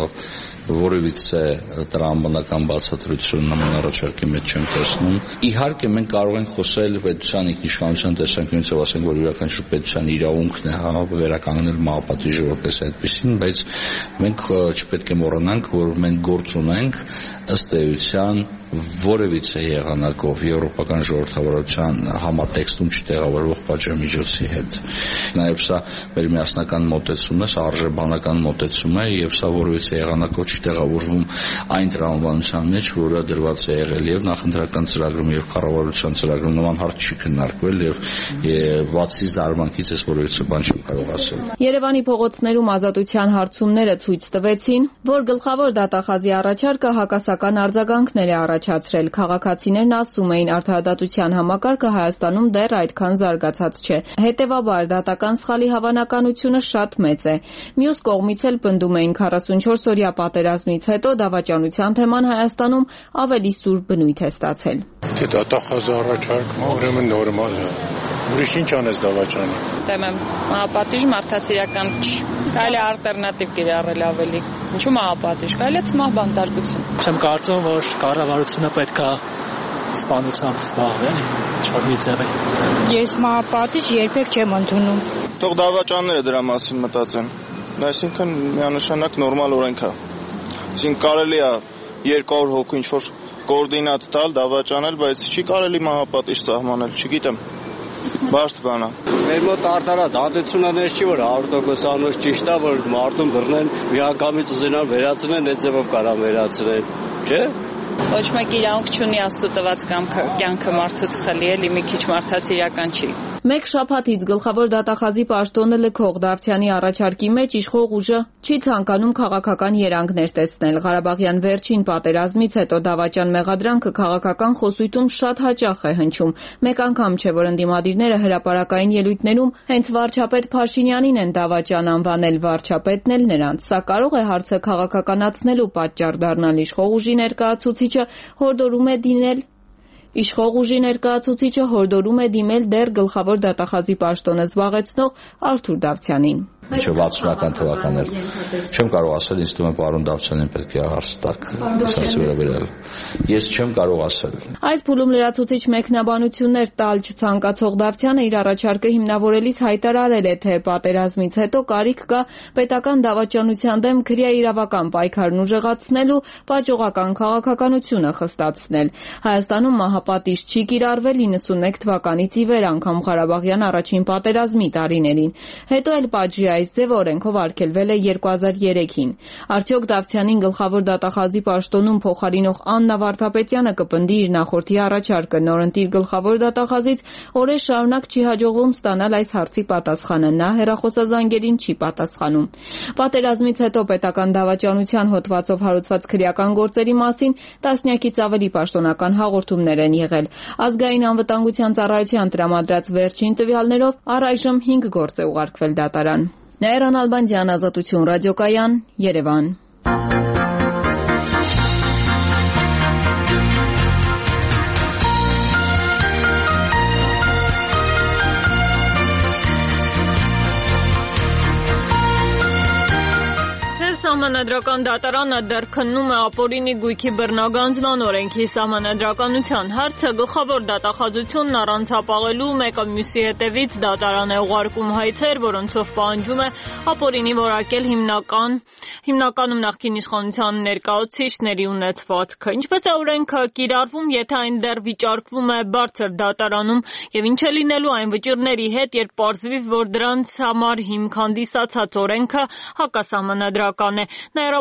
Speaker 15: որևիցե տրամաբանական բացատրություն նման առաջարկի մեջ չեմ տեսնում։ Իհարկե մենք կարող ենք խոսել պետության ինքնիշխանության տեսանկյունից եւ ասենք, որ յուրաքանչյուր պետության իրավունքն է վերականգնել մահապատիժը որպես այդպեսին, բայց մենք չպետք է մոռանանք, որ մենք գործ ունենք ըստ էության որևիցե եղանակով եվրոպական ժողովրդավարության համատեքստում չտեղավորվող պատժամիջոցի հետ։ Նաև սա մեր միասնական մոտեցում է, սա արժեբանական մոտեցում է եւ սա որևիցե եղանակով չտեղավորվում այն տրամաբանության մեջ, որը դրված է եղել եւ նախընտրական ծրագրում եւ կառավարության ծրագրում նման հարց չի քննարկվել եւ բացի զարմանքից ես որևիցե բան չեմ կարող ասել։
Speaker 13: Երևանի փողոցներում Ազատության հարցումները ցույց տվեցին, որ գլխավոր դատախազի առաջարկը հակասական արձագանքներ է առաջացրել։ Քաղաքացիներն ասում էին, արդարադատության համակարգը Հայաստանում դեռ այդքան զարգացած չէ։ Հետևաբար դատական սխալի հավանականությունը շատ մեծ է։ Մյուս կողմից էլ պնդում էին քառասունչորս օրյա պատերազմից հետո դավաճանության թեման Հայաստանում ավելի սուր բնույթ է ստացել։
Speaker 16: Թե դատախազը առաջարկը ուրեմն նորմալ է։ Ուրիշ ինչ անես դավաճանի։
Speaker 17: Դեմ եմ, մահապատիժը մարդասիրական չի։ Կարելի է ալտերնատիվ կիրառել ավելի։ Ինչու մահապատիժ, կարելի է ցմահ բանտարկություն։
Speaker 18: Չեմ կարծում, որ կառավարությունը պետք է սպանությամբ զբաղվի, ինչ-որ մի ձև է։
Speaker 19: Ես մահապատիժ երբեք չեմ ընդունում։
Speaker 20: Թող դավաճանները դրա մասին մտածեն։ Այսինքն միանշանակ նորմալ օրենք է։ Այսինքն կարելի է երկու հարյուր հոգու ինչ-որ կոորդինատ տալ, դավաճանել, բայց չի կարելի մահապատիժ սահմանել, չգիտեմ։ Բարդ բան է։
Speaker 21: Մեր մոտ արդարադատությունը նես չի, որ հարյուր տոկոս անոց ճիշտ է, որ մարդուն բռնեն, միանգամից ուզենան վերացնեն, այդ ձևով կարան վերացնել, չէ՞։
Speaker 17: Ոչ մեկ իրավունք չունի Աստծո տված կյանքը մարդուց խլի, էլի մի քիչ մարդասիրական չի։
Speaker 13: Մեկ շաբաթից գլխավոր դատախազի պաշտոնը լքող Դավթյանի առաջարկի մեջ իշխող ուժը չի ցանկանում քաղաքական երանգներ տեսնել։ Ղարաբաղյան վերջին պատերազմից հետո դավաճան մեղադրանքը քաղաքական խոսույթում շատ հաճախ է հնչում։ Մեկ անգամ չէ, որ ընդդիմադիրները հրապարակային ելույթներում հենց վարչապետ Փաշինյանին են դավաճան անվանել, վարչապետն էլ նրանց։ Սա կարող է հարցը քաղաքականացնելու պատճառ դառնալ։ Իշխող ուժի ներկայացուցիչը հորդորում է դիմել Իշխող ուժի ներկայացուցիչը հորդորում է դիմել դեռ գլխավոր դատախազի պաշտոնը զբաղեցնող Արթուր Դավթյանին։
Speaker 15: մինչև վաթսունական թվականներ։ Չեմ կարող ասել, ինձ թվում է պարոն Դավթյանին պետք է հարց տակ հարցի վերաբերյալ։ Ես չեմ կարող ասել։
Speaker 13: Այս փուլում լրացուցիչ մեկնաբանություններ տալ չցանկացող Դավթյանը իր առաջարկը հիմնավորելիս հայտարարել է, թե պատերազմից հետո կարիք կա պետական դավաճանության դեմ քրեաիրավական պայքարն ուժեղացնելու, պատժողական քաղաքականությունը խստացնել։ Հայաստանում մահապատիժ չի կիրառվել իննսունմեկ թվականից ի վեր, անգամ Ղարաբաղյան առաջին պատերազմի տարիներին։ Հետո էլ պատժի այս ձևը օրենքով արգելվել է երկու հազար երեքին։ Արդյոք Դավթյանին գլխավոր դատախազի պաշտոնում փոխարինող Աննա Վարդապետյանը կպնդի իր նախորդի առաջարկը նորընտիր գլխավոր դատախազից, օրեր շարունակ չի հաջողվում ստանալ այս հարցի պատասխանը, նա հեռախոսազանգերին չի պատասխանում։ Պատերազմից հետո պետական դավաճանության հոդվածով հարուցված քրեական գործերի մասին տասնյակից ավելի պաշտոնական հաղորդումներ են եղել։ Ազգային անվտանգության ծառայության տրամադրած վերջին տվյալներով առայժմ հինգ գործ է ուղարկվել դատարան։ Նաիրա Նալբանդյան, Ազատություն ռադիոկայան, Երևան։
Speaker 1: Սահմանադրական դատարանը դեռ քննում է ապօրինի գույքի բռնագանձման օրենքի սահմանադրականության հարցը։ Գլխավոր դատախազությունն առանցապաղելու մեկը մյուսի հետևից դատարան է ուղարկում հայցեր, որոնցով պահանջում է ապօրինի որակել հիմնական հիմնականում նախկին իշխանության ներկայացուցիչների ունեցվածքը։ Ինչպես է օրենքը կիրառվում, եթե այն դեռ վիճարկվում է բարձր դատարանում, եւ ինչ է լինելու այն վճիռների հետ, երբ պարզվի, որ դրանց համար հիմք հանդիսացած օրենքը հակասահմանադրական է։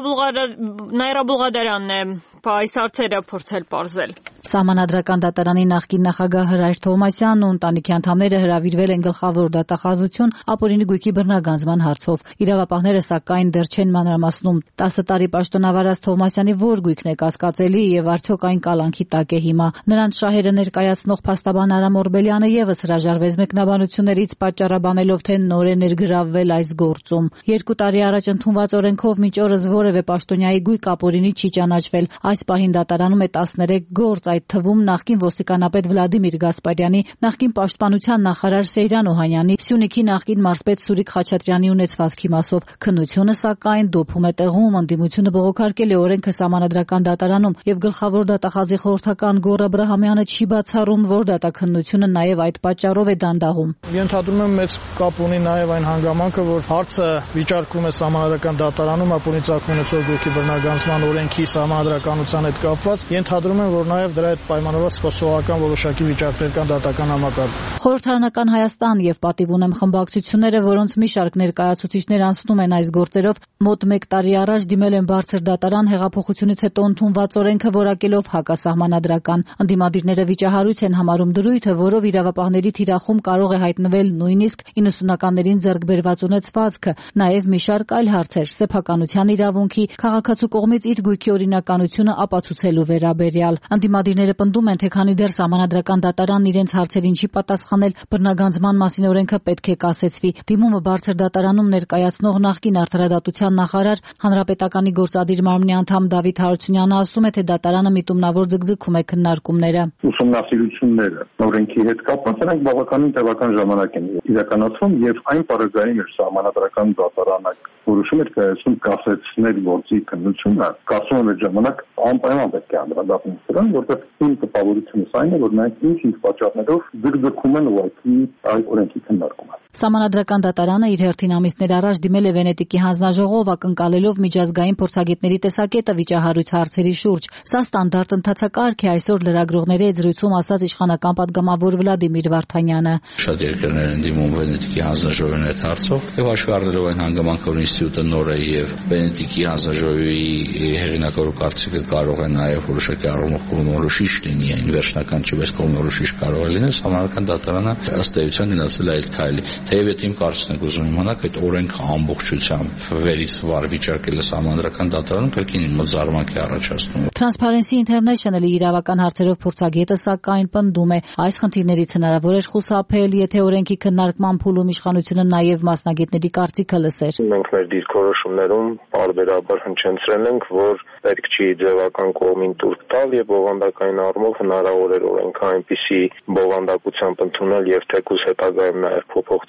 Speaker 1: Նաիրա Բուլղադարյանն է այս հարցերը փորձել պարզել։
Speaker 2: Սահմանադրական դատարանի նախկին նախագահ Հրայր Թովմասյանն ու ընտանիքի անդամները հրավիրվել են գլխավոր դատախազություն ապօրինի գույքի բռնագանձման հարցով։ Իրավապահները սակայն դեռ չեն մանրամասնում տասը տարի պաշտոնավարած Թովմասյանի որ գույքն է կասկածելի եւ արդյոք այն կալանքի տակ է հիմա։ Նրանց շահերը ներկայացնող փաստաբան Արամ Օրբելյանը եւս հրաժարվեց մեկնաբանություններից, պատճառաբանելով, թե նոր է ներգրավվել այս գործում։ Երկու տարի առաջ ընդունված օրենքով մինչ օրս որևէ պաշտոնյայի գույք ապօրինի չի ճանաչվել։ Այս պահին դատարանում է տասներեք գործ, այդ թվում նախկին ոստիկանապետ Վլադիմիր Գասպարյանի, նախկին պաշտպանության նախարար Սեյրան Օհանյանի, Սյունիքի նախկին մարզպետ Սուրիկ Խաչատրյանի ունեցվածքի մասով։ Քննությունը սակայն դոփում է տեղում, ընդդիմությունը բողոքարկել է օրենքը սահմանադրական դատարանում եւ գլխավոր դատախազի խորհրդական Գոռ Աբրահամյանը չի բացառում, որ դատաքննությունը նաեւ այդ պատճառով է դանդաղում։
Speaker 22: Ենթադրում եմ մեծ կապ ունի նաեւ այն հանգամանքը, որ հարցը վիճարկվում է սահմանադրական դատարանում ապօրինի ծագում ունեցող գույքի բռնագանձման օրենքի սահմանադրականության հետ կապված։ Ենթադրում եմ, որ նաեւ դրա հետ պայմանավորված սպասողական որոշակի վիճակներ կան դատական համակարգում։
Speaker 2: Խորհրդարանական Հայաստան եւ Պատիվ ունեմ խմբակցությունները, որոնց մի շարք ներկայացուցիչներ անցնում են այս գործերով, մոտ մեկ տարի առաջ դիմել են բարձր դատարան հեղափոխությունից հետո ընդունված օրենքը որակելով հակասահմանադրական։ Ընդդիմադիրները վիճահարույց են համարում դրույթը, որով իրավապահների թիրախում կարող է հայտնվել նույնիսկ իննսունականներին ձեռք բերված ունեցվածքը, նաեւ մի շարք այլ հարցեր՝ սեփականության իրավունքի, քաղաքացու կողմից իր գույքի օրինականությունը ապացուցելու վերաբերյալ։ Ընդդիմադիրները պնդում են, թե քանի դեռ սահմանադրական դատարանն իրենց հարցերին չի պատասխանել, բռնագանձման մասին օրենքը պետք է կասեցվի։ Դիմումը բարձր դատարանում ներկայացնող նախկին արդարադատության նախարար, հանրապետականի գործադիր մարմնի անդամ Դավիթ Հարությունյանը ասում է, թե դատարանը միտումնավոր ձգձգում է քննարկումները։
Speaker 6: Ուսումնասիրությունները օրենքի հետ կապված նրանք բավականին տևական ժամանակ են իրականացվում եւ այն պարագային էր սահմանադրական դատարանը որոշում էր կայացում կասեցնել գործի քննությունը, կասում եմ այդ ժամանակ անպայման պետք է անդրադառնալ դրան, որտեղ իմ տպավորությունս այն է, որ նրանք ինչ-ինչ պատճառներով ձգձգում են ուղղակի այդ օրենքի քննարկումը։
Speaker 2: Սահմանադրական դատարանը իր հերթին ամիսներ առաջ դիմել է Վենետիկի հանձնաժողով, ակնկալելով միջազգային փորձագետների տեսակետը վիճահարույց հարցերի շուրջ։ Սա ստանդարտ ընթացակարգ է, այսօր լրագրողների հետ զրույցում ասաց իշխանական պատգամավոր Վլադիմիր Վարդանյանը։
Speaker 15: Շատ երկրներ են դիմում Վենետիկի հանձնաժողովին այդ հարցով եւ հաշվի առնելով այն հանգամանքը, որ ինստիտուտը նոր է եւ Վենետիկի հանձնաժողովի հեղինակորու կարծիքը կարող է նաեւ որոշակի առումով կողմնորոշիչ լինի, այն վերջնական չի, բայց կողմնորոշիչ կարող է լինել, սահմանադրական դատարանը ըստ էության գնացել է այդ քայլի։ Թեև եթե իմ կարծիքն եք ուզում իմանալ, այդ օրենքը ամբողջությամբ վերից վար վիճարկելը սահմանադրական դատարանում կրկին իմ մոտ զարմանք է առաջացնում։
Speaker 2: Transparency International-ի իրավական հարցերով փորձագետը սակայն պնդում է, այս խնդիրներից հնարավոր էր խուսափել, եթե օրենքի քննարկման փուլում իշխանությունը նաեւ մասնագետների կարծիքը լսեր։
Speaker 6: Մենք մեր դիրքորոշումներում բարբերաբար հնչեցրել ենք, որ պետք չի ձևական կողմին տուրք տալ եւ բովանդակային առումով հնարավոր էր օրենքը այնպիսի բովանդակությամբ ընդունել եւ թեկուզ հետագայում նաեւ փոփոխ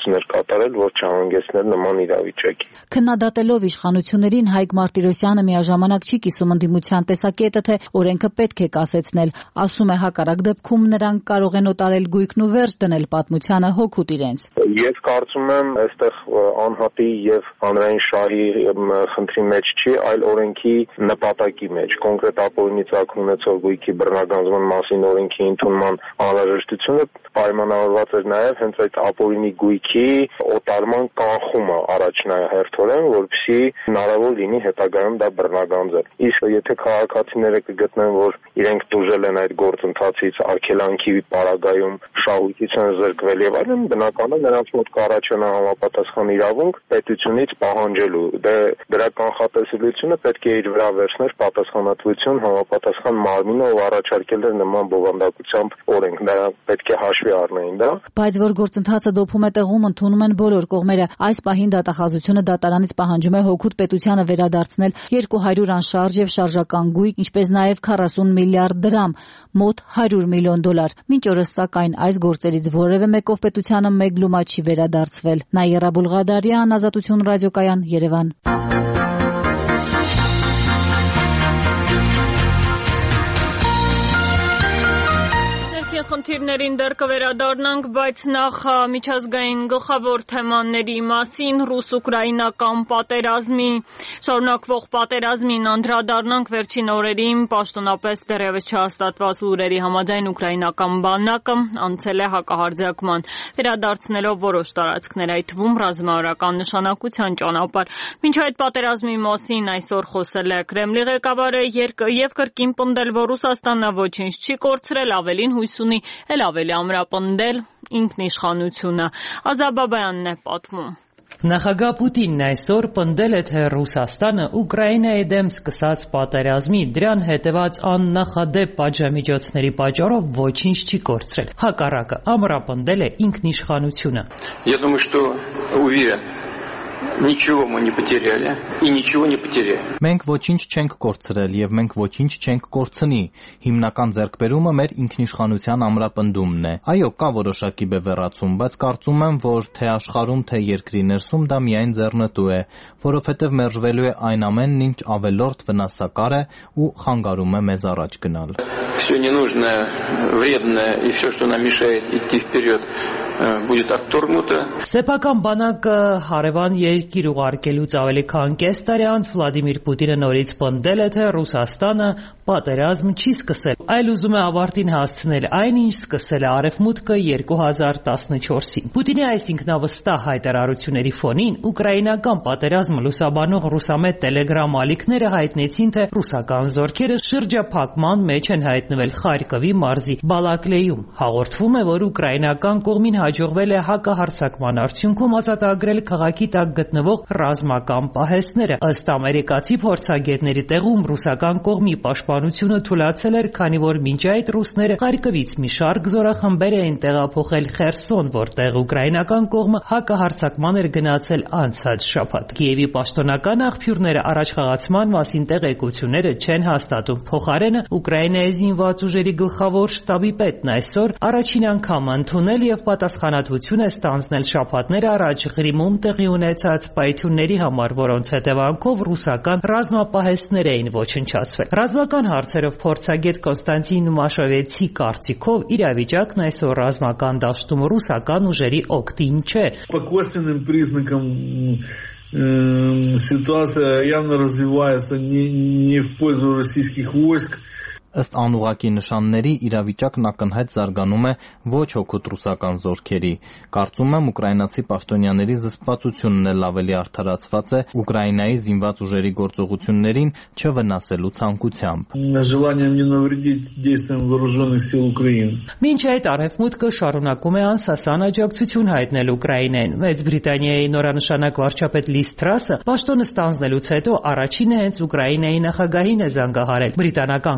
Speaker 6: գործունեություններ կատարել, որ չհանգեցներ նման իրավիճակի։
Speaker 2: Քննադատելով իշխանություններին Հայկ Մարտիրոսյանը միաժամանակ չի կիսում ընդդիմության տեսակետը, թե օրենքը պետք է կասեցնել։ Ասում է հակառակ դեպքում նրանք կարող են օտարել գույքն ու վերջ դնել պատմությանը հօգուտ իրենց։
Speaker 6: Ես կարծում եմ, այստեղ անհատի եւ հանրային շահի խնդրի մեջ չի, այլ օրենքի նպատակի մեջ։ Կոնկրետ ապօրինի ծագում ունեցող գույքի բռնագանձման մասին օրենքի ընդունման անհրաժեշտությունը պայմանավորված էր նաեւ հենց այդ ապօրինի գույքի օտարման կանխումը առաջնահերթորեն, որպեսզի հնարավոր լինի հետագայում դա բռնագանձել։ Իսկ եթե քաղաքացիները կգտնեն, որ իրենք դուժել են այդ գործընթացից, արգելանքի պարագայում շահույթից են զրկվել եւ այլն, բնական է նրանց մոտ կառաջանա համապատասխան իրավունք պետությունից պահանջելու։ Դե դրա կանխատեսելիությունը պետք է իր վրա վերցներ պատասխանատվություն համապատասխան մարմինը, ով առաջարկել էր նման բովանդակությամբ օրենք, դա պետք է հաշվի առնեին դա։
Speaker 2: Բայց որ գործընթացը դոփում է տեղում, ընդունում են բոլոր կողմերը։ Այս պահին դատախազությունը դատարանից պահանջում է հօգուտ պետությանը վերադարձնել երկու հարյուր անշարժ եւ շարժական գույք, ինչպես նաեւ քառասուն միլիարդ դրամ, մոտ հարյուր միլիոն դոլար։ Մինչ օրս սակայն այս գործերից որևէ մեկով պետությանը մեկ լումա չի վերադարձվել։ Նաիրա Բուլղադարյան, Ազատություն ռադիոկայան, Երևան։
Speaker 1: Խնդիրներին դեռ կվերադառնանք, բայց նախ միջազգային գլխավոր թեմաների մասին, ռուս-ուկրաինական պատերազմի, շարունակվող պատերազմին անդրադառնանք։ Վերջին օրերին պաշտոնապես դեռևս չհաստատված լուրերի համաձայն ուկրաինական բանակը անցել է հակահարձակման, վերադարձնելով որոշ տարածքներ, այդ թվում ռազմավարական նշանակության ճանապարհ։ Մինչ այդ պատերազմի մասին այսօր խոսել է Կրեմլի ղեկավարը եւ կրկին պնդել, որ Ռուսաստանը ոչինչ չի կորցրել, ավելին հույս ունի էլ ավելի ամրապնդել ինքնիշխանությունը։ Ազաբաբայանն է պատմում։
Speaker 3: Նախագահ Պուտինն այսօր պնդել է, թե Ռուսաստանը Ուկրաինայի դեմ սկսած պատերազմի դրան հետևած աննախադեպ պատժամիջոցների պատճառով ոչինչ չի կորցրել։ Հակառակը, ամրապնդել է ինքնիշխանությունը։
Speaker 4: Я думаю, что уверен. Ничего мы не потеряли и ничего не потеряем.
Speaker 11: Մենք ոչինչ չենք կորցրել եւ մենք ոչինչ չենք կորցնի։ Հիմնական ձեռքբերումը մեր ինքնիշխանության ամրապնդումն է։ Այո, կա որոշակի բևեռացում, բայց կարծում եմ, որ թե աշխարհում, թե երկրի ներսում դա միայն ձեռնտու է, որովհետեւ մերժվելու է այն ամենն, ինչ ավելորդ վնասակար է ու խանգարում է մեզ առաջ գնալ։
Speaker 4: Все ненужное, вредное и все, что нам мешает идти вперед, будет отторгнуто.
Speaker 3: Սեփական բանակը հարևան երկիր ուղարկելուց ավելի քան կես տարի անց Վլադիմիր Պուտինը նորից պնդել է, թե Ռուսաստանը պատերազմ չի սկսել, այլ ուզում է ավարտին հասցնել այն, ինչ սկսել է Արևմուտքը երկու հազար տասնչորսին։ Պուտինի այս ինքնավստահ հայտարարությունների ֆոնին ուկրաինական պատերազմը լուսաբանող ռուսամետ տելեգրամ ալիքները հայտնեցին, թե ռուսական զորքերը շրջափակման մեջ են հայտնվել Խարկովի մարզի Բալակլեյում։ Հաղորդվում է, որ ուկրաինական կողմին հաջողվել է հակահարձակման արդյունքում ազատագրել քաղաքի տակ գտնվող ռազմական պահեստները։ Ըստ ամերիկացի փորձագետների տեղում ռուսական կողմի պաշտպանությունը թուլացել էր, քանի որ մինչ այդ ռուսները Խարկովից մի շարք զորախմբեր էին տեղափոխել Խերսոն, որտեղ ուկրաինական կողմը հակահարձակման էր գնացել անցած շաբաթ։ Կիևի պաշտոնական աղբյուրները առաջխաղացման մասին տեղեկությունները չեն հաստատում։ Փոխարենը Ուկրաինայի զինված ուժերի գլխավոր շտաբի պետն այսօր առաջին անգամ ընդունել եւ պատասխանատվություն է ստանձնել շաբաթներ առաջ Ղրիմում տեղի ունեցած պայթյունների համար, որոնց հետևանքով ռուսական ռազմապահեստներ էին ոչնչացվել։ Ռազմական հարցերով փորձագետ Կոնստանտին Մաշովեցի կարծիքով իրավիճակն այսօր ռազմական դաշտում ռուսական ուժերի օգտին չէ։
Speaker 23: По косвенным признакам ситуация явно развивается не, не в пользу российских войск.
Speaker 11: Ըստ անուղղակի նշանների իրավիճակն ակնհայտ զարգանում է ոչ հօգուտ ռուսական զորքերի։ Կարծում եմ ուկրաինացի պաշտոնյաների զսպվածությունն էլ ավելի արդարացված է Ուկրաինայի զինված ուժերի գործողություններին չվնասելու ցանկությամբ։
Speaker 23: Желанием не навредить действиям вооруженных сил Украины.
Speaker 3: Մինչ այդ Արևմուտքը շարունակում է անսասան աջակցություն հայտնել Ուկրաինային։ Մեծ Բրիտանիայի նորանշանակ վարչապետ Լիզ Թրասը պաշտոնը ստանձնելուց հետո առաջինը հենց Ուկրաինայի նախագահին է զանգահարել։ Բրիտանական կառավարությունը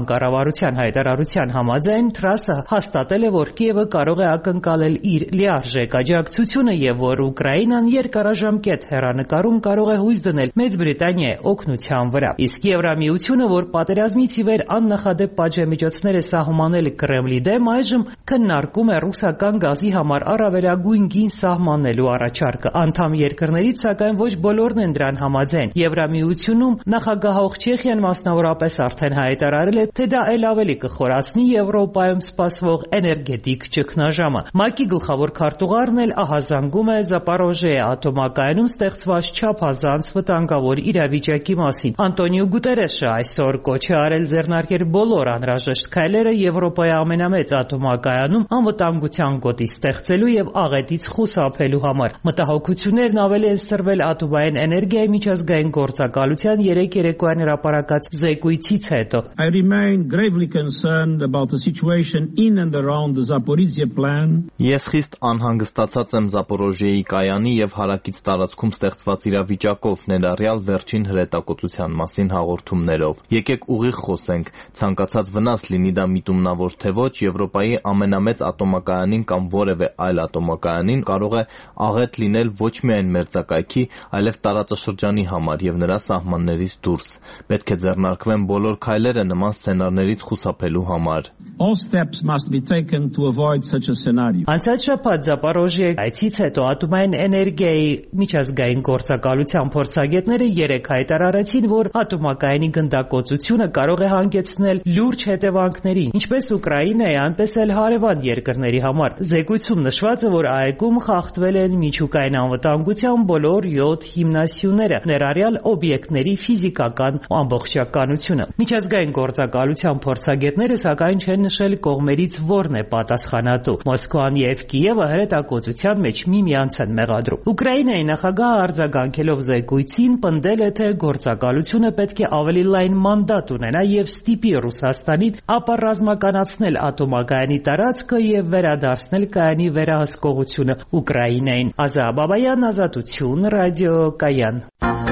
Speaker 3: ղեկավարության հայտարարության համաձայն թրասը հաստատել է, որ Կիևը կարող է ակնկալել իր լիարժեք աջակցությունը եւ որ Ուկրաինան երկարաժամկետ հեռանկարում կարող է հույս դնել Մեծ Բրիտանիայի օգնության վրա։ Իսկ Եվրամիությունը, որ պատերազմից ի վեր աննախադեպ պատժամիջոցներ է սահմանել Կրեմլի դեմ, այժմ քննարկում է ռուսական գազի համար առավելագույն գին սահմանելու առաջարկը։ Անդամ երկրներից, սակայն ոչ բոլորն են դրան համաձայն։ Եվրամիությունում նախագահող Չեխիան մասնավորապես արդեն հայտարարել է, թե դա ել ավելի կխորացնի Եվրոպայում սպասվող էներգետիկ ճգնաժամը։ ՄԱԿ-ի գլխավոր քարտուղարն էլ ահազանգում է Զապորոժիե ատոմակայանում ստեղծված չափազանց վտանգավոր իրավիճակի մասին։ Անտոնիո Գուտերեշը այսօր կոչ է արել ձեռնարկել բոլոր անհրաժեշտ քայլերը Եվրոպայի ամենամեծ ատոմակայանում անվտանգության գոտի ստեղծելու եւ աղետից խուսափելու համար։ Մտահոգություններն ավելի են սրվել ատոմային էներգիայի միջազգային գործակալության երեք երեկոյան հրապարակած զեկույցից հետո։
Speaker 7: I remain gravely concerned about the situation in and around the Zaporizhzhia plant.
Speaker 11: Ես խիստ անհանգստացած եմ Զապորոժիեի կայանի եւ հարակից տարածքում ստեղծված իրավիճակով, ներառյալ վերջին հրետակոծության մասին հաղորդումներով։ Եկեք ուղիղ խոսենք, ցանկացած վնաս լինի դա միտումնավոր թե ոչ, Եվրոպայի ամենամեծ ատոմակայանին կամ որևէ այլ ատոմակայանին կարող է աղետ լինել ոչ միայն մերձակայքի, այլև տարածաշրջանի համար եւ նրա սահմաններից դուրս։ Պետք է ձեռնարկվեն բոլոր քայլերը նման սցենարներից խուսափելու համար։
Speaker 7: All steps must be taken to avoid such a scenario.
Speaker 3: Անցած շաբաթ Զապորոժիեի այցից հետո ատոմային էներգիայի միջազգային գործակալության փորձագետները երեք հայտարարեցին, որ ատոմակայանի գնդակոծությունը կարող է հանգեցնել լուրջ հետևանքների, ինչպես Ուկրաինայի, այնպես էլ հարևան երկրների համար։ Զեկույցում նշված է, որ այգում խախտվել են միջուկային անվտանգության բոլոր յոթ հիմնասյուները, ներառյալ օբյեկտների ֆիզիկական ամբողջականությունը։ Միջազգային գործակալության փորձագետները սակայն չեն նշել կողմերից որն է պատասխանատու։ Մոսկվան եւ Կիևը հրետակոծության մեջ միմյանց են մեղադրում։ Ուկրաինայի նախագահը արձագանքելով զեկույցին պնդել է, թե գործակալությունը պետք է ավելի լայն մանդատ ունենա եւ ստիպի Ռուսաստանին ապառազմականացնել ատոմակայանի տարածքը եւ վերադարձնել կայանի վերահսկողությունը Ուկրաինային։ Ազա Բաբայան, Ազատություն, Ռադիո Կայան։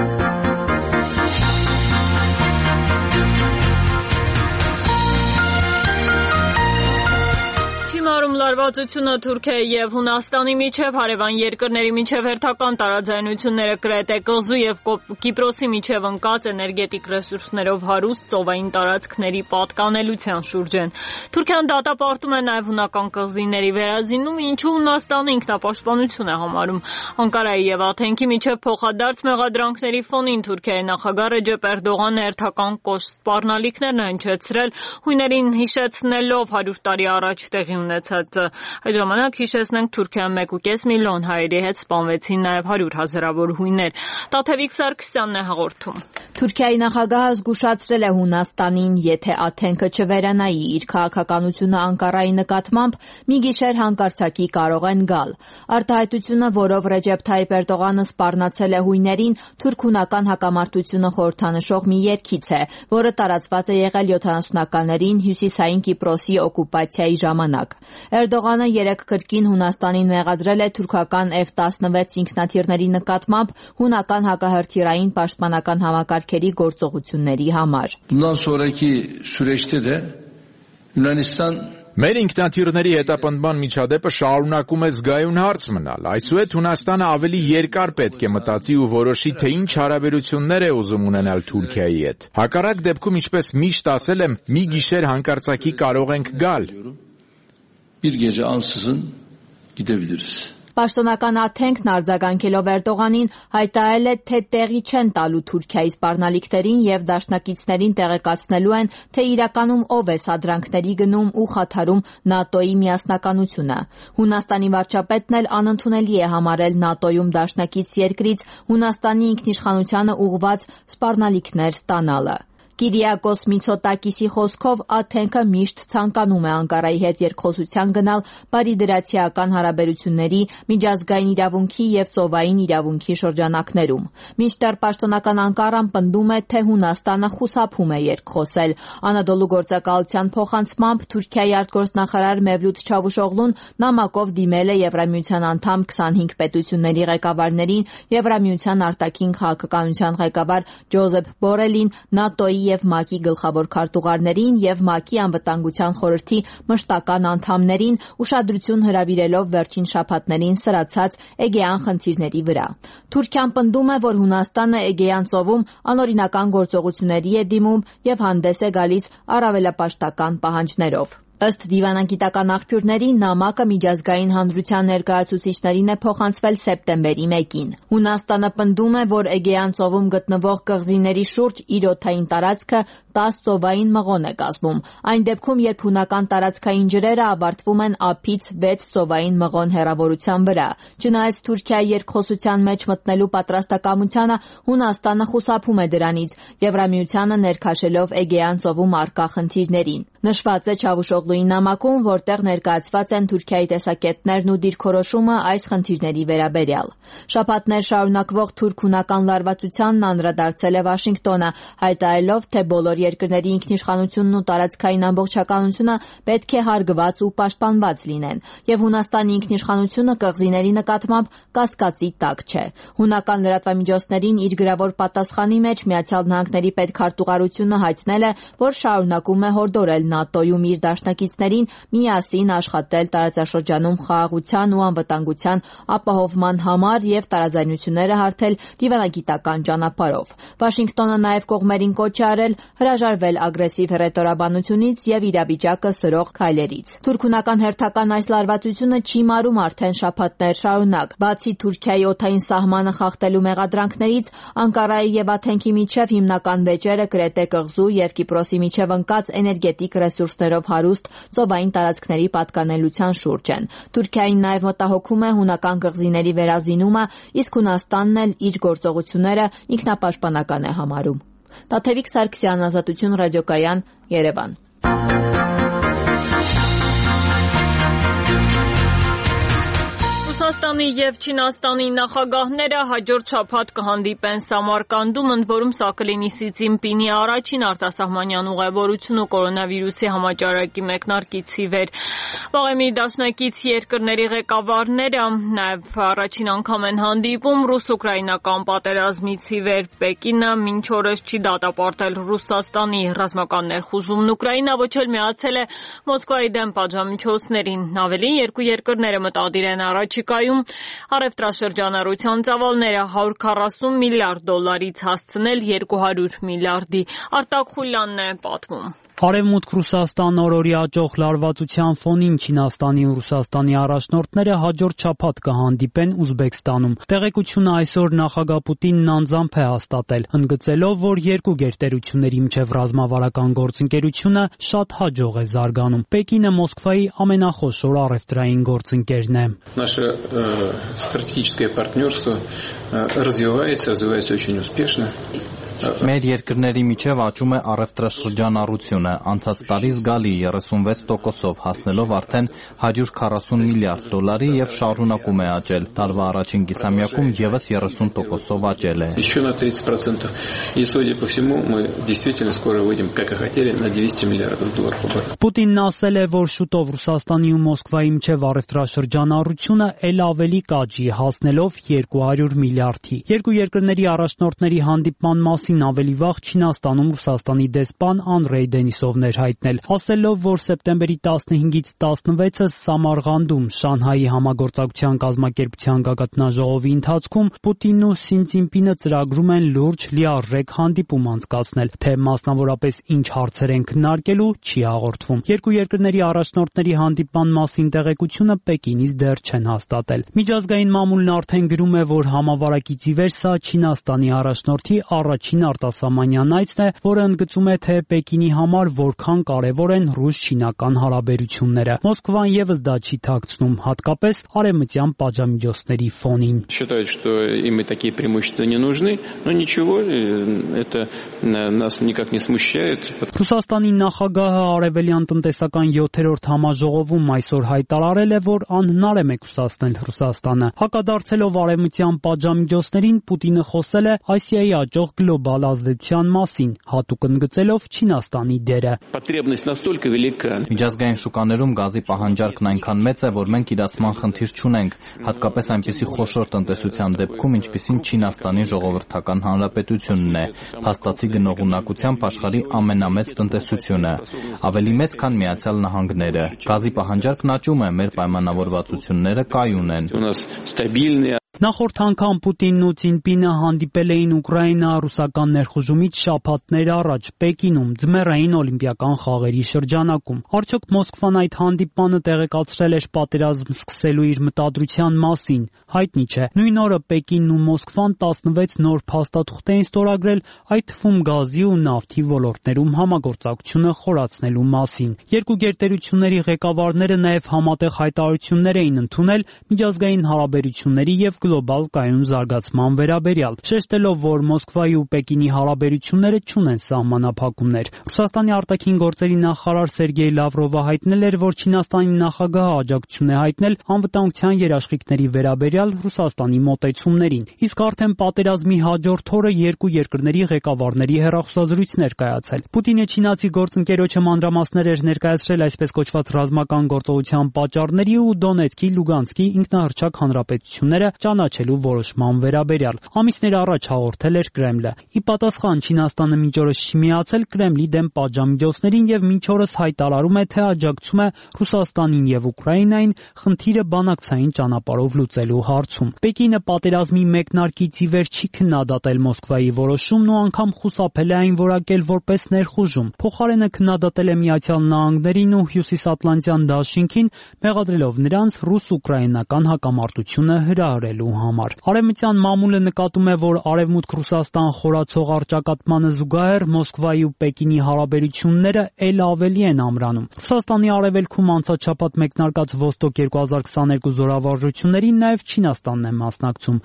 Speaker 1: Լարվածությունը Թուրքիայի եւ Հունաստանի միջև, հարևան երկրների միջև հերթական տարաձայնությունները Կրետե կղզու եւ Կիպրոսի միջև ընկած էներգետիկ ռեսուրսներով հարուստ ծովային տարածքների պատկանելության շուրջ են։ Թուրքիան դատապարտում է նաեւ հունական կղզիների վերազինումը, ինչը Հունաստանը ինքնապաշտպանություն է համարում։ Անկարայի եւ Աթենքի միջև փոխադարձ մեղադրանքների ֆոնին Թուրքիայի նախագահ Ռեջեփ Էրդողանը հերթական կոշտ սպառնալիքներն է հնչեցրել, հույներին հիշեցնելով հարյուր տարի առաջ տեղի ունեցած Այդ ժամանակ հիշեցնենք Թուրքիայում մեկ ու կես միլիոն հայերի հետ սպանվեցին նաև հարյուր հազարավոր հույներ։ Տաթևիկ Սարգսյանն է հաղորդում։
Speaker 2: Թուրքիայի նախագահը զգուշացրել է Հունաստանին, եթե Աթենքը չվերանայի իր քաղաքականությունը Անկարայի նկատմամբ, մի գիշեր հանկարծակի կարող են գալ։ Արտահայտությունը, որով Ռեջեփ Թայիփ Էրդողանը սպառնացել է հույներին, թուրք-հունական հակամարտությունը խորհրդանշող մի երգից է, որը տարածված է եղել յոթանասունականներին հյուսիսային Կիպրոսի օկուպացիայի ժամանակ։ Էրդողանը երեք կրկին Հունաստանին մեղադրել է թուրքական Էֆ տասնվեց ինքնաթիռների նկատմամբ հունական հակահրթիռային պաշտպանական համակարգերի գործողությունների համար։
Speaker 23: Bundan sonraki süreçte de Yunanistan
Speaker 8: Մեր ինքնաթիռների հետապնդման միջադեպը շարունակում է զգայուն հարց մնալ։ Այսուհետ Հունաստանը ավելի երկար պետք է մտածի ու որոշի, թե ինչ հարաբերություններ է ուզում ունենալ Թուրքիայի հետ։ Հակառակ դեպքում, ինչպես միշտ ասել եմ, մի գիշեր հանկարծակի կարող ենք գալ։
Speaker 23: Bir gece ansızın gidebiliriz.
Speaker 2: Պաշտոնական Աթենքն արձագանքելով Էրդողանին հայտարարել է, թե տեղի չեն տալու Թուրքիայի սպառնալիքներին եւ դաշնակիցներին տեղեկացնելու են, թե իրականում ով է սադրանքների գնում ու խաթարում ՆԱՏՕ-ի միասնականությունը։ Հունաստանի վարչապետն էլ անընդունելի է համարել ՆԱՏՕ-ում դաշնակից երկրից Հունաստանի ինքնիշխանությանը ուղղված սպառնալիքներ ստանալը։ Կիրիակոս Միցոտակիսի խոսքով Աթենքը միշտ ցանկանում է Անկարայի հետ երկխոսության գնալ բարիդրացիական հարաբերությունների, միջազգային իրավունքի եւ ծովային իրավունքի շրջանակներում։ Մինչդեռ պաշտոնական Անկարան պնդում է, թե Հունաստանը խուսափում է երկխոսել։ Անադոլու գործակալության փոխանցմամբ Թուրքիայի արտգործնախարար Մևլութ Չավուշօղլուն նամակով դիմել է Եվրամիության անդամ քսանհինգ պետությունների ղեկավարներին, Եվրամիության արտաքին քաղաքականության ղեկավար Ջոզեփ Բորելին, ՆԱՏՕ-ի
Speaker 13: եւ ՄԱԿ-ի գլխավոր քարտուղարներին եւ ՄԱԿ-ի անվտանգության խորհրդի մշտական անդամներին, ուշադրություն հրավիրելով վերջին շաբաթներին սրացած Էգեյան խնդիրների վրա։ Թուրքիան պնդում է, որ Հունաստանը Էգեյան ծովում անօրինական գործողությունների է դիմում եւ հանդես է գալիս առավելապաշտական պահանջներով։ Ըստ դիվանագիտական աղբյուրների, նամակը միջազգային հանրության ներկայացուցիչներին է փոխանցվել սեպտեմբերի մեկին։ Հունաստանը պնդում է, որ Էգեյան ծովում գտնվող կղզիների շուրջ իր օդային տարածքը տասը ծովային մղոն է կազմում։ Այն դեպքում, երբ հունական տարածքային ջրերը ավարտվում են ափից վեց ծովային մղոն հեռավորության վրա։ Չնայած Թուրքիայի երկխոսության մեջ մտնելու պատրաստակամությանը, Հունաստանը խուսափում է դրանից, Եվրամիությանը ներքաշելով Էգեյան ծովում առկա խնդիրներին։ Նշված է Չավուշօղլուի նամակում, որտեղ ներկայացված են Թուրքիայի տեսակետներն ու դիրքորոշումը այս խնդիրների վերաբերյալ։ Շաբաթներ շարունակվող թուրք-հունական լարվածությանն անդրադարձել է Վաշինգտոնը, հայտարարելով, թե բոլոր երկրների ինքնիշխանությունն ու տարածքային ամբողջականությունը պետք է հարգված ու պաշտպանված լինեն, եւ Հունաստանի ինքնիշխանությունը կղզիների նկատմամբ կասկածի տակ չէ։ Հունական լրատվամիջոցներին իր գրավոր պատասխանի մեջ Միացյալ Նահանգների պետքարտուղարությունը հայտնել է, որ շարունակում է հորդորել ՆԱՏՕ-ում իր դաշնակիցներին միասին աշխատել տարածաշրջանում խաղաղության ու անվտանգության ապահովման համար եւ տարաձայնությունները հարթել դիվանագիտական ճանապարհով։ Վաշինգտոնը նաեւ կողմերին կոչ է արել հրաժարվել ագրեսիվ հռետորաբանությունից եւ իրավիճակը սրող քայլերից։ Թուրք-հունական հերթական այս լարվածությունը չի մարում արդեն շաբաթներ շարունակ։ Բացի Թուրքիայի օդային սահմանը խախտելու մեղադրանքներից, Անկարայի եւ Աթենքի միջև հիմնական վեճերը Կրետե կղզու եւ Կիպրոսի միջև ընկած էներգետիկ ռեսուրսներով հարուստ ծովային տարածքների պատկանելության շուրջ են։ Թուրքիային նաև մտահոգում է հունական կղզիների վերազինումը, իսկ Հունաստանն էլ իր գործողությունները ինքնապաշտպանական է համարում։ Տաթևիկ Սարգսյան, Ազատություն ռադիոկայան, Երևան։
Speaker 1: Ռուսաստանի եւ Չինաստանի նախագահները հաջորդ շաբաթ կհանդիպեն Սամարկանդում, ընդ որում սա կլինի Սի Ցզինպինի առաջին արտասահմանյան ուղևորությունը կորոնավիրուսի համաճարակի մեկնարկից ի վեր։ Վաղեմի դաշնակից երկրների ղեկավարները նաեւ առաջին անգամ են հանդիպում ռուս-ուկրաինական պատերազմից ի վեր։ Պեկինը մինչ օրս չի դատապարտել Ռուսաստանի ռազմական ներխուժումն Ուկրաինա, ոչ էլ միացել է Մոսկվայի դեմ պատժամիջոցներին։ Ավելին, երկու երկրները մտադիր են առաջիկայում առևտրաշրջանառության ծավալները հարյուր քառասուն միլիարդ դոլարից հասցնել երկու հարյուր միլիարդի։ Արտակ Խուլյանն է պատմում։
Speaker 5: Արևմուտք Ռուսաստան օրորի աճող լարվածության ֆոնին Չինաստանի ու Ռուսաստանի առաջնորդները հաջորդ շաբաթ կհանդիպեն Ուզբեկստանում։ Տեղեկությունը այսօր նախագահ Պուտինն անձամբ է հաստատել, ընդգծելով, որ երկու գերտերությունների միջև ռազմավարական գործընկերությունը շատ հաջող է զարգանում։ Պեկինը Մոսկվայի ամենախոշոր առևտրային գործընկերն է։
Speaker 4: Наше стратегическое партнерство развивается, развивается очень успешно.
Speaker 11: Մեր երկրների միջև աճում է առևտրաշրջանառությունը, անցած տարի զգալի երեսունվեց տոկոսով, հասնելով արդեն հարյուր քառասուն միլիարդ դոլարի եւ շարունակում է աճել։ Տարվա առաջին կիսամյակում եւս երեսուն տոկոսով աճել է։
Speaker 4: Еще на тридцать процентов. И, судя по всему, мы действительно скоро выйдем, как и хотели, на двести миллиардов долларов.
Speaker 5: Պուտինն ասել է, որ շուտով Ռուսաստանի ու Մոսկվայի միջև առևտրաշրջանառությունը ել ավելի կաճի, հասնելով երկու հարյուր միլիարդի։ Երկու երկրների առաջնորդների հանդիպման մասին ավելի վաղ Չինաստանում Ռուսաստանի դեսպան Անդրեյ Դենիսովն էր հայտնել, ասելով, որ սեպտեմբերի տասնհինգից տասնվեցը Սամարգանդում Շանհայի համագործակցության կազմակերպության գագաթնաժողովի ընթացքում Պուտինն ու Սի Ցզինպինը ծրագրում են լուրջ լիարժեք հանդիպում անցկացնել, թե մասնավորապես ինչ հարցեր են քննարկելու չի հաղորդվում։ Երկու երկրների առաջնորդների հանդիպման մասին տեղեկությունը Պեկինից դեռ չեն հաստատել։ Միջազգային մամուլն արդեն գրում է, որ համավարակից ի վեր սա Չինաստանի առաջնորդի առաջին արտասահմանյան այցն է, որը ընդգծում է, թե Պեկինի համար որքան կարևոր են ռուս-չինական հարաբերությունները։ Մոսկվան եւս դա չի թաքցնում, հատկապես արևմտյան պատժամիջոցների ֆոնին։
Speaker 4: Считают, что им и такие преимущества не нужны, но ничего, это нас никак не смущает.
Speaker 5: Ռուսաստանի նախագահը արևելյան տնտեսական յոթերորդ համաժողովում այսօր հայտարարել է, որ անհնար է մեկուսացնել Ռուսաստանը։ Հակադարձելով արևմտյան պատժամիջոցներին, Պուտինը խոսել է Ասիայի աճող գլոբալ գլոբալ ազդեցության մասին, հատուկ ընդգծելով Չինաստանի դերը։
Speaker 11: Միջազգային շուկաներում գազի պահանջարկն այնքան մեծ է, որ մենք իրացման խնդիր չունենք, հատկապես այնպիսի խոշոր տնտեսության դեպքում, ինչպիսին Չինաստանի ժողովրդական հանրապետությունն է, փաստացի գնողունակությամբ աշխարհի ամենամեծ տնտեսությունը, ավելի մեծ, քան Միացյալ Նահանգները։ Գազի պահանջարկն աճում է, մեր պայմանավորվածությունները կայուն են։
Speaker 5: Նախորդ անգամ Պուտինն ու Ցինպինը հանդիպել էին Ուկրաինա ռուսական ներխուժումից շաբաթներ առաջ Պեկինում ձմեռային օլիմպիական խաղերի շրջանակում։ Արդյոք Մոսկվան այդ հանդիպանը տեղեկացրել էր պատերազմ սկսելու իր մտադրության մասին, հայտնի չէ։ Նույն օրը Պեկինն ու Մոսկվան տասնվեց նոր փաստաթուղթ էին ստորագրել, այդ թվում գազի ու նավթի ոլորտներում համագործակցությունը խորացնելու մասին։ Երկու գերտերությունների ղեկավարները նաև համատեղ հայտարարություններ էին ընդունել միջազգային հարաբերությունների եւ գլոբալ կայուն զարգացման վերաբերյալ, շեշտելով, որ Մոսկվայի ու Պեկինի հարաբերությունները չունեն սահմանափակումներ։ Ռուսաստանի արտաքին գործերի նախարար Սերգեյ Լավրովը հայտնել էր, որ Չինաստանի նախագահը աջակցություն է հայտնել անվտանգության երաշխիքների վերաբերյալ Ռուսաստանի մոտեցումներին։ Իսկ արդեն պատերազմի հաջորդ օրը երկու երկրների ղեկավարների հեռախոսազրույցներ կայացել։ Պուտինը չինացի գործընկերոջը մանրամասներ էր ներկայացրել այսպես կոչված ռազմական գործողության պատճառների ու Դոնեցկի, Լուգանսկի ինքնահռչակ հանրապետությունները ճանաչելու որոշման վերաբերյալ։ Ամիսներ առաջ հաղորդել էր Կրեմլը։ Ի պատասխան Չինաստանը մինչ օրս չի միացել Կրեմլի դեմ պատժամիջոցներին եւ մինչ օրս հայտարարում է, թե աջակցում է Ռուսաստանին եւ Ուկրաինային խնդիրը բանակցային ճանապարհով լուծելու հարցում։ Պեկինը պատերազմի մեկնարկից ի վեր չի քննադատել Մոսկվայի որոշումն ու անգամ խուսափել է այն որակել որպես ներխուժում։ Փոխարենը քննադատել է Միացյալ Նահանգներին ու Հյուսիսատլանտյան դաշինքին, մեղադրելով նրանց ռուս-ուկրաինական հակամարտությունը հրահրելու համար։ Արևմտյան մամուլը նկատում է, որ Արևմուտք-Ռուսաստան խորացող առճակատմանը զուգահեռ Մոսկվայի ու Պեկինի հարաբերությունները ել ավելի են ամրանում։ Ռուսաստանի արևելքում անցած շաբաթ մեկնարկած Ոստոկ երկու հազար քսաներկու զորավարժություններին նաև Չինաստանն է մասնակցում։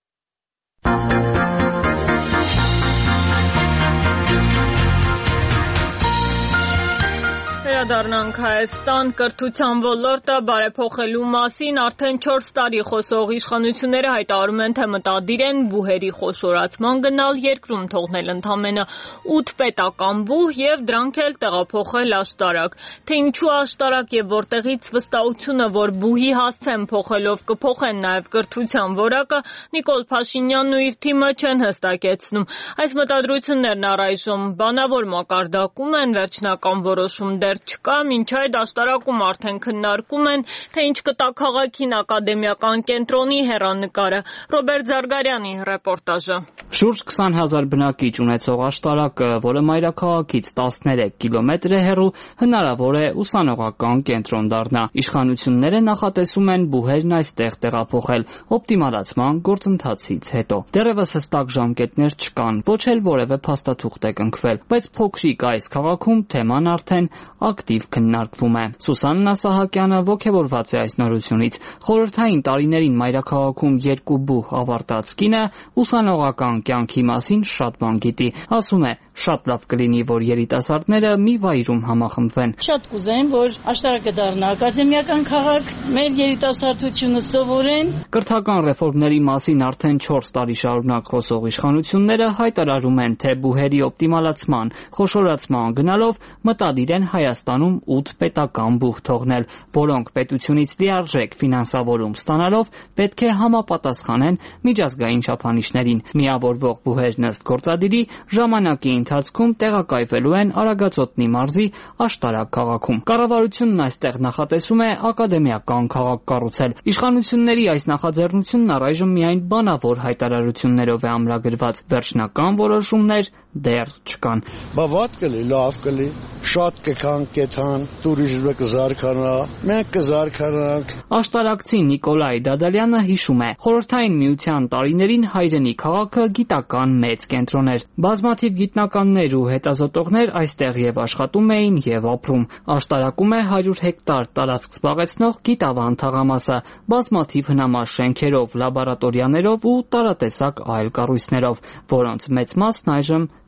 Speaker 1: Վերադառնանք Հայաստան, կրթության ոլորտը բարեփոխելու մասին արդեն չորս տարի խոսող իշխանությունները հայտարարում են, թե մտադիր են բուհերի խոշորացման գնալ, երկրում թողնել ընդամենը ութ պետական բուհ եւ դրանք էլ տեղափոխել աշտարակ։ Թե ինչու աշտարակ եւ որտեղից վստահությունը, որ բուհի հասցեն փոխելով կփոխեն նաեւ կրթության որակը, Նիկոլ Փաշինյանն ու իր թիմը չեն հստակեցնում։ Այս մտադրություններն առայժմ բանավոր մակարդակում են, վերջնական որոշում դեռ չկա, մինչ այդ աշտարակում արդեն քննարկում են, թե ինչ կտա քաղաքին ակադեմիական կենտրոնի հեռանկարը։ Ռոբերտ Զարգարյանի ռեպորտաժը։
Speaker 9: Շուրջ քսան հազար բնակիչ ունեցող աշտարակը, որը մայրաքաղաքից տասներեք կիլոմետր է հեռու, հնարավոր է ուսանողական կենտրոն դառնա։ Իշխանությունները նախատեսում են բուհերն այստեղ տեղափոխել օպտիմալացման գործընթացից հետո։ Դեռևս հստակ ժամկետներ չկան, ոչ էլ որևէ փաստաթուղթ է կնքվել, բայց փոքրիկ այս քաղաքում թեման արդեն ակտիվ քննարկվում է։ Սուսաննա Սահակյանը ողջավորված է այս նորությունից։ Խորհրդային տարիներին մայրաքաղաքում երկու բուհ ավարտած կինը ուսանողական կյանքի մասին շատ բան գիտի։ Ասում է, շատ լավ կլինի, որ երիտասարդները մի վայրում համախմբվեն։
Speaker 10: Շատ կուզեմ, որ աշտարակը դառնա ակադեմիական քաղաք, մեր երիտասարդությունը սովորեն։
Speaker 9: Կրթական ռեֆորմների մասին արդեն չորս տարի շարունակ խոսող իշխանությունները հայտարարում են, թե բուհերի օպտիմալացման, խոշորացման գնալով մտադիր են Հայաստանում ութ պետական բուհ թողնել, որոնք պետությունից լիարժեք ֆինանսավորում ստանալով պետք է համապատասխանեն միջազգային չափանիշներին։ Միավորվող բուհերն ըստ գործադիրի ժամանակի ընթացքում տեղակայվելու են Արագածոտնի մարզի Աշտարակ քաղաքում։ Կառավարությունն այստեղ նախատեսում է ակադեմիական քաղաք կառուցել։ Իշխանությունների այս նախաձեռնությունն առայժմ միայն բանավոր հայտարարություններով է ամրագրված, վերջնական որոշումներ դեռ չկան։
Speaker 12: Բա վատ կլի, լավ կլի, շատ կքան կեթան, տուրիզմը կզարգանա, մենք կզարգանանք։
Speaker 9: Աշտարակցի Նիկոլայ Դադալյանը հիշում է, խորհրդային միության տարիներին հայրենի քաղաքը գիտական մեծ կենտրոն էր։ Բազմաթիվ գիտնականներ ու հետազոտողներ այստեղ եւ աշխատում էին եւ ապրում։ Աշտարակում է հարյուր հեկտար տարածք զբաղեցնող գիտավան թաղամասը, բազմաթիվ հնամաշ շենքերով, լաբորատորիաներով ու տարատեսակ այլ կառույցներով, որոնց մեծ մասն այժմ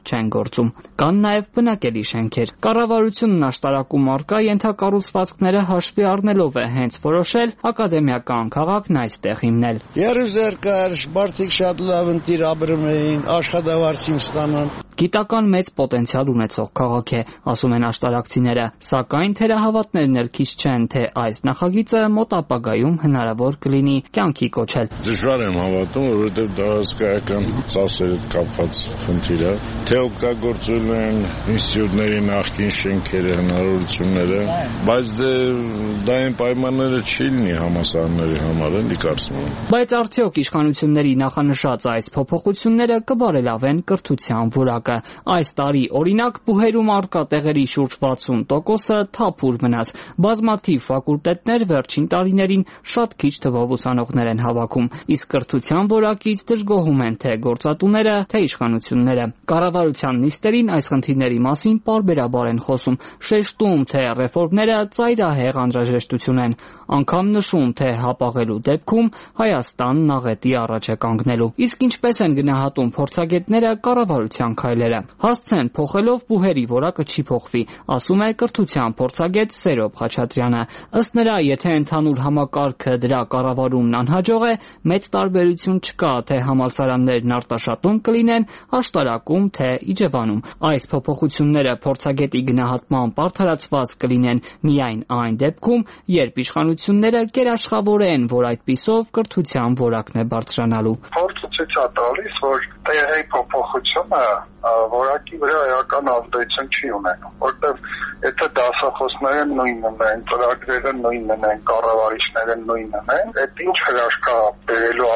Speaker 9: չեն գործում։ Կան նաև բնակելի շենքեր։ Կառավարությունն աշտարակում առկա ենթակառուցվածքները հաշվի առնելով է հենց որոշել ակադեմիական քաղաքն այստեղ հիմնել։
Speaker 12: Երուսեր կար, մարդիկ շատ լավ ընտիր ապրում էին, աշխատավարձին ստանան։
Speaker 9: Գիտական մեծ պոտենցիալ ունեցող քաղաք է, ասում են աշտարակցիները, սակայն թերահավատներն էլ քիչ չեն, թե այս նախագիծը մոտ ապագայում հնարավոր կլինի կյանքի կոչել։
Speaker 14: Դժվար եմ հավատում, որովհետև դա հսկայական ծախսերի հետ կապված խնդիր է, թե օգտագործել են ինստիտուտների նախկին շենքերը, հնարավորությունները, բայց դե դա այն պայմանները չի լինի համալսարանների համար, էլի կարծում եմ։
Speaker 9: Բայց արդյոք իշխանությունների նախանշած այս փոփոխությունները կբարելավեն կրթության որակը։ Այս տարի օրինակ բուհերում առկա տեղերի շուրջ վաթսուն տոկոսը թափուր մնաց։ Բազմաթիվ ֆակուլտետներ վերջին տարիներին շատ քիչ թվով ուսանողներ են հավաքում, իսկ կրթության որակից դժգոհում են թե գործատուները, թե իշխանությունները։ Կառավարության նիստերին այս խնդիրների մասին պարբերաբար են խոսում, շեշտում, թե ռեֆորմները ծայրահեղ անհրաժեշտություն են, անգամ նշում, թե հապաղելու դեպքում Հայաստանն աղետի առաջ է կանգնելու։ Իսկ ինչպես են գնահատում փորձագետները կառավարության քայլերը։ Հասցեն փոխելով բուհերի որակը չի փոխվի, ասում է կրթության փորձագետ Սերոբ Խաչատրյանը։ Ըստ նրա, եթե ընդհանուր համակարգը դրա կառավարումն անհաջող է, մեծ տարբերություն չկա, թե համալսարաններն արտաշատում կլինեն, աշտարակում, թե Իջևանում։ Այս փոփոխությունները փորձագետի գնահատմամբ արդարացված կլինեն միայն այն դեպքում, երբ իշխանությունները կերաշխավորեն, որ այդպիսով կրթության որակն է բարձրանալու։
Speaker 16: Փորձը ցույց է տալիս, որ տեղի փոփոխությունը որակի վրա էական ազդեցություն չի ունենում, որտեղ եթե դասախոսները նույնն են, ծրագրերը նույնն են, կառավարիչները նույնն են, այդ ինչ հրաշք է բերելու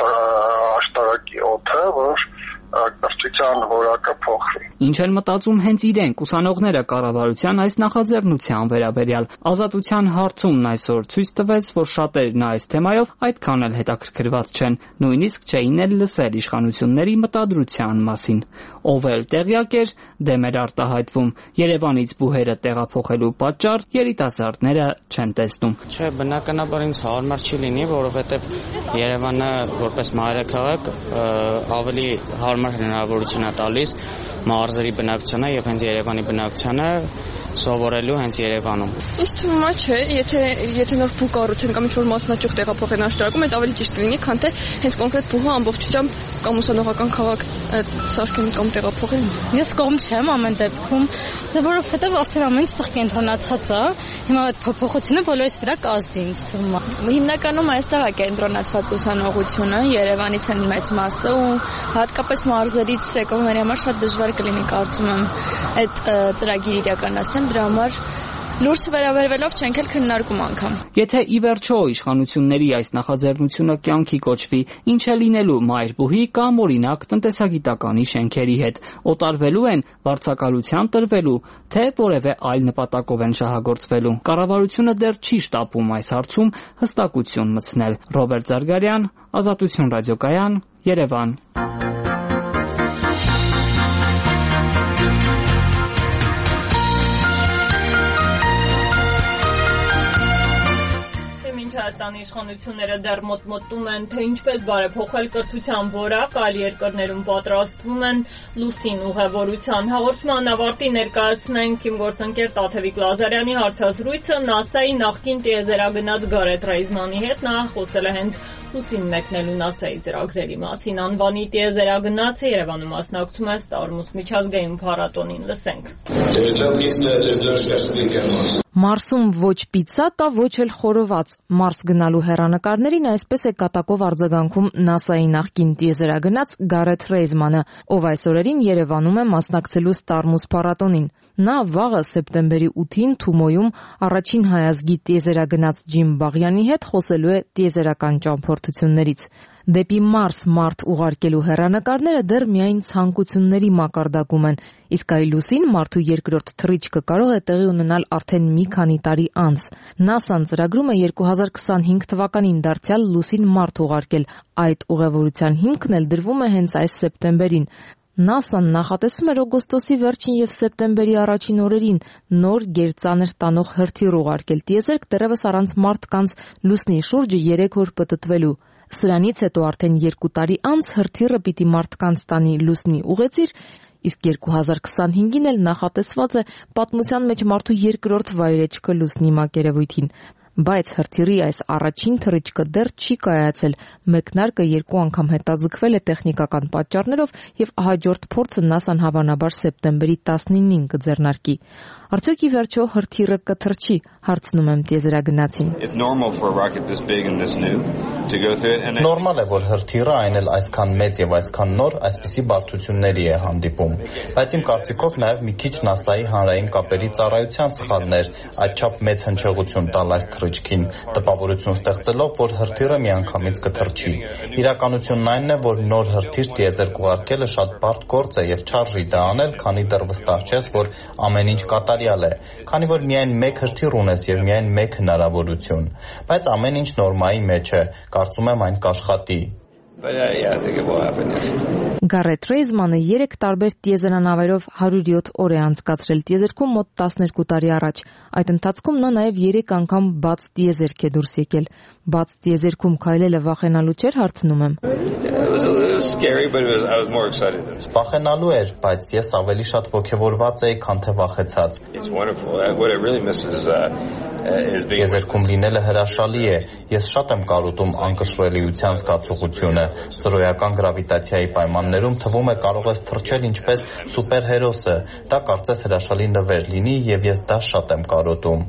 Speaker 16: աշտարակի օդը, որ կրթության որակը փոխվի։
Speaker 9: Ինչ են մտածում հենց իրենք ուսանողները կառավարության այս նախաձեռնության վերաբերյալ։ Ազատության հարցումն այսօր ցույց տվեց, որ շատերն այս թեմայով այդքան էլ հետաքրքրված չեն, նույնիսկ չէին էլ լսել իշխանությունների մտադրության մասին։ Ով էլ տեղյակ էր, դեմ էր արտահայտվում։ Երևանից բուհերը տեղափոխելու պատճառ երիտասարդները չեն տեսնում։
Speaker 18: Չէ, բնականաբար ինձ հարմար չի լինի, որովհետև Երևանը որպես մայրաքաղաք ավելի հարմար հնարավորություն է տալիս մարզերի բնակչությանը եւ հենց Երևանի բնակչությանը սովորելու հենց Երևանում։
Speaker 24: Ինձ թվում է, չէ, եթե եթե նոր բուհ կառուցեն կամ ինչ-որ մասնաճյուղ տեղափոխեն աշտարակում, այդ ավելի ճիշտ լինի, քան թե հենց կոնկրետ բուհը ամբողջությամբ կամ ուսանողական քաղաք սարքեն կամ տեղափոխեն։
Speaker 25: Ես կողմ չեմ ամեն դեպքում, որովհետեւ արդեն ամեն ինչ կենտրոնացած է։ Հիմա այդ փոփոխությունը բոլորիս վրա կազդի, ինձ թվում է։
Speaker 24: Հիմնականում այստեղ է կենտրոնացված ուսանողությունը, Երևանից են մեծ մասը ու հատկապես մարզերից եկողների համար շատ դժվար կլինի, կարծում եմ, այդ ծրագիրը իրականացնել, դրա համար լուրջ վերաբերվելով չենք էլ քննարկում անգամ։
Speaker 9: Եթե ի վերջո իշխանությունների այս նախաձեռնությունը կյանքի կոչվի, ինչ է լինելու մայրբուհի կամ օրինակ տնտեսագիտականի շենքերի հետ, օտարվելու են, վարձակալության տրվելու, թե որևէ այլ նպատակով են շահագործվելու։ Կառավարությունը դեռ չի շտապում այս հարցում հստակություն մտցնել։ Ռոբերտ Զարգարյան, Ազատություն ռադիոկայան, Երևան։
Speaker 1: Հայաստանի իշխանությունները դեռ մոտմոտում են, թե ինչպես բարեփոխել կրթության որակ, այլ երկրներում պատրաստվում են լուսին ուղևորության։ Հաղորդման ավարտի ներկայացնենք իմ գործընկեր Տաթևիկ Լազարյանի հարցազրույցը ՆԱՍԱ-ի նախկին տիեզերագնաց Գարեթ Ռեյզմանի հետ։ Նա խոսել է հենց լուսին մեկնելու ՆԱՍԱ-ի ծրագրերի մասին։ Անվանի տիեզերագնացը Երևանում մասնակցում է Ստարմուս միջազգային փառատոնին։ Լսենք։
Speaker 26: Մարսում ոչ պիցցա կա, ոչ էլ խորոված։ Մարս գնալու հեռանկարներին այսպես է կատակով արձագանքում ՆԱՍԱ-ի նախկին տիեզերագնաց Գարեթ Ռեյզմանը, ով այս օրերին Երևանում է մասնակցելու Ստարմուս փառատոնին։ Նա վաղը սեպտեմբերի ութին Թումոյում առաջին հայազգի տիեզերագնաց Ջիմ Բաղյանի հետ խոսելու է տիեզերական ճամփորդություններից։ Դեպի Մարս մարդ ուղարկելու հեռանկարները դեռ միայն ցանկությունների մակարդակում են, իսկ այ լուսին մարդու երկրորդ թռիչքը կարող է տեղի ունենալ արդեն մի քանի տարի անց։ ՆԱՍԱ-ն ծրագրում է երկու հազար քսանհինգ թվականին դարձյալ լուսին մարդ ուղարկել։ Այդ ուղևորության հիմքն էլ դրվում է հենց այս սեպտեմբերին։ ՆԱՍԱ-ն նախատեսում էր օգոստոսի վերջին եւ սեպտեմբերի առաջին օրերին նոր գերծանր տանող հրթիռ ուղարկել տիեզերք, դեռևս առանց մարդկանց լուսնի շուրջը երեք օր պտտվելու։ Սրանից հետո արդեն երկու տարի անց հրթիռը պիտի մարդկանց տանի լուսնի ուղեծիր իսկ երկու հազար քսանհինգին էլ նախատեսված է պատմության մեջ մարդու երկրորդ վայրեջքը լուսնի մակերևույթին։ Բայց հրթիռի այս առաջին թռիչքը դեռ չի կայացել, մեկնարկը երկու անգամ հետաձգվել է տեխնիկական պատճառներով եւ հաջորդ փորձը ՆԱՍԱ-ն հավանաբար սեպտեմբերի տասնինին կձեռնարկի։ Արդյոք ի վերջո հրթիռը կթռչի, հարցնում եմ տիեզերագնացին։
Speaker 11: Նորմալ է, որ հրթիռը այն էլ այսքան մեծ եւ այսքան նոր այսպիսի բարդությունների է հանդիպում, բայց իմ կարծիքով նաեւ մի քիչ ՆԱՍԱ-ի հանրային կապերի ծառայության սխալներ այդչափ մեծ հնչեղություն տալ այս թռիչքին, տպավորություն ստեղծելով, որ հրթիռը միանգամից կթռչի։ Իրականությունն այն է, որ նոր հրթիռ տիեզերք ուղարկելը շատ բարդ գործ է եւ չարժի դա անել, քանի դեռ վստահ չես, որ ամեն ինչ կատարյալ է, քանի որ միայն մեկ հրթիռ ունես եւ միայն մեկ հնարավորություն, բայց ամեն ինչ նորմայի մեջ է, կարծում եմ այն կաշխատի։
Speaker 26: Գարեթ Ռեյզմանը երեք տարբեր տիեզերանավերով հարյուր յոթ օր է անցկացրել տիեզերքում մոտ տասներկու տարի առաջ։ Այդ ընթացքում նա նաև երեք անգամ բաց տիեզերք է դուրս եկել։ Բաց տիեզերքում քայլելը վախենալու չէր, հարցնում եմ։
Speaker 11: Վախենալու էր, բայց ես ավելի շատ ոգևորված էի, քան թե վախեցած։ Տիեզերքում լինելը հրաշալի է։ Ես շատ եմ կարոտում անկշռելիության զգացողությունը։ Սրոյական գրավիտացիայի պայմաններում թվում է կարող ես թռչել ինչպես սուպերհերոսը։ Դա կարծես հրաշալի նվեր լինի եւ ես դա շատ եմ կարոտում։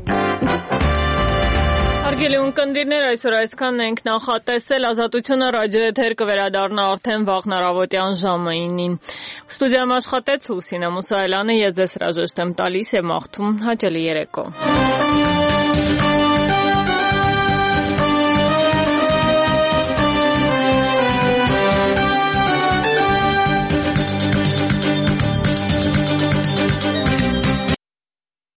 Speaker 1: Հարգելի ունկնդիրներ, այսօր այսքանն ենք նախատեսել, Ազատությունը ռադիոեթեր կվերադառնա արդեն վաղ առավոտյան ժամը ինին։ Ստուդիայում աշխատեց Լուսինե Մուսայելյանը, ես ձեզ հրաժեշտ եմ տալիս եւ մաղթում հաճելի երեկո։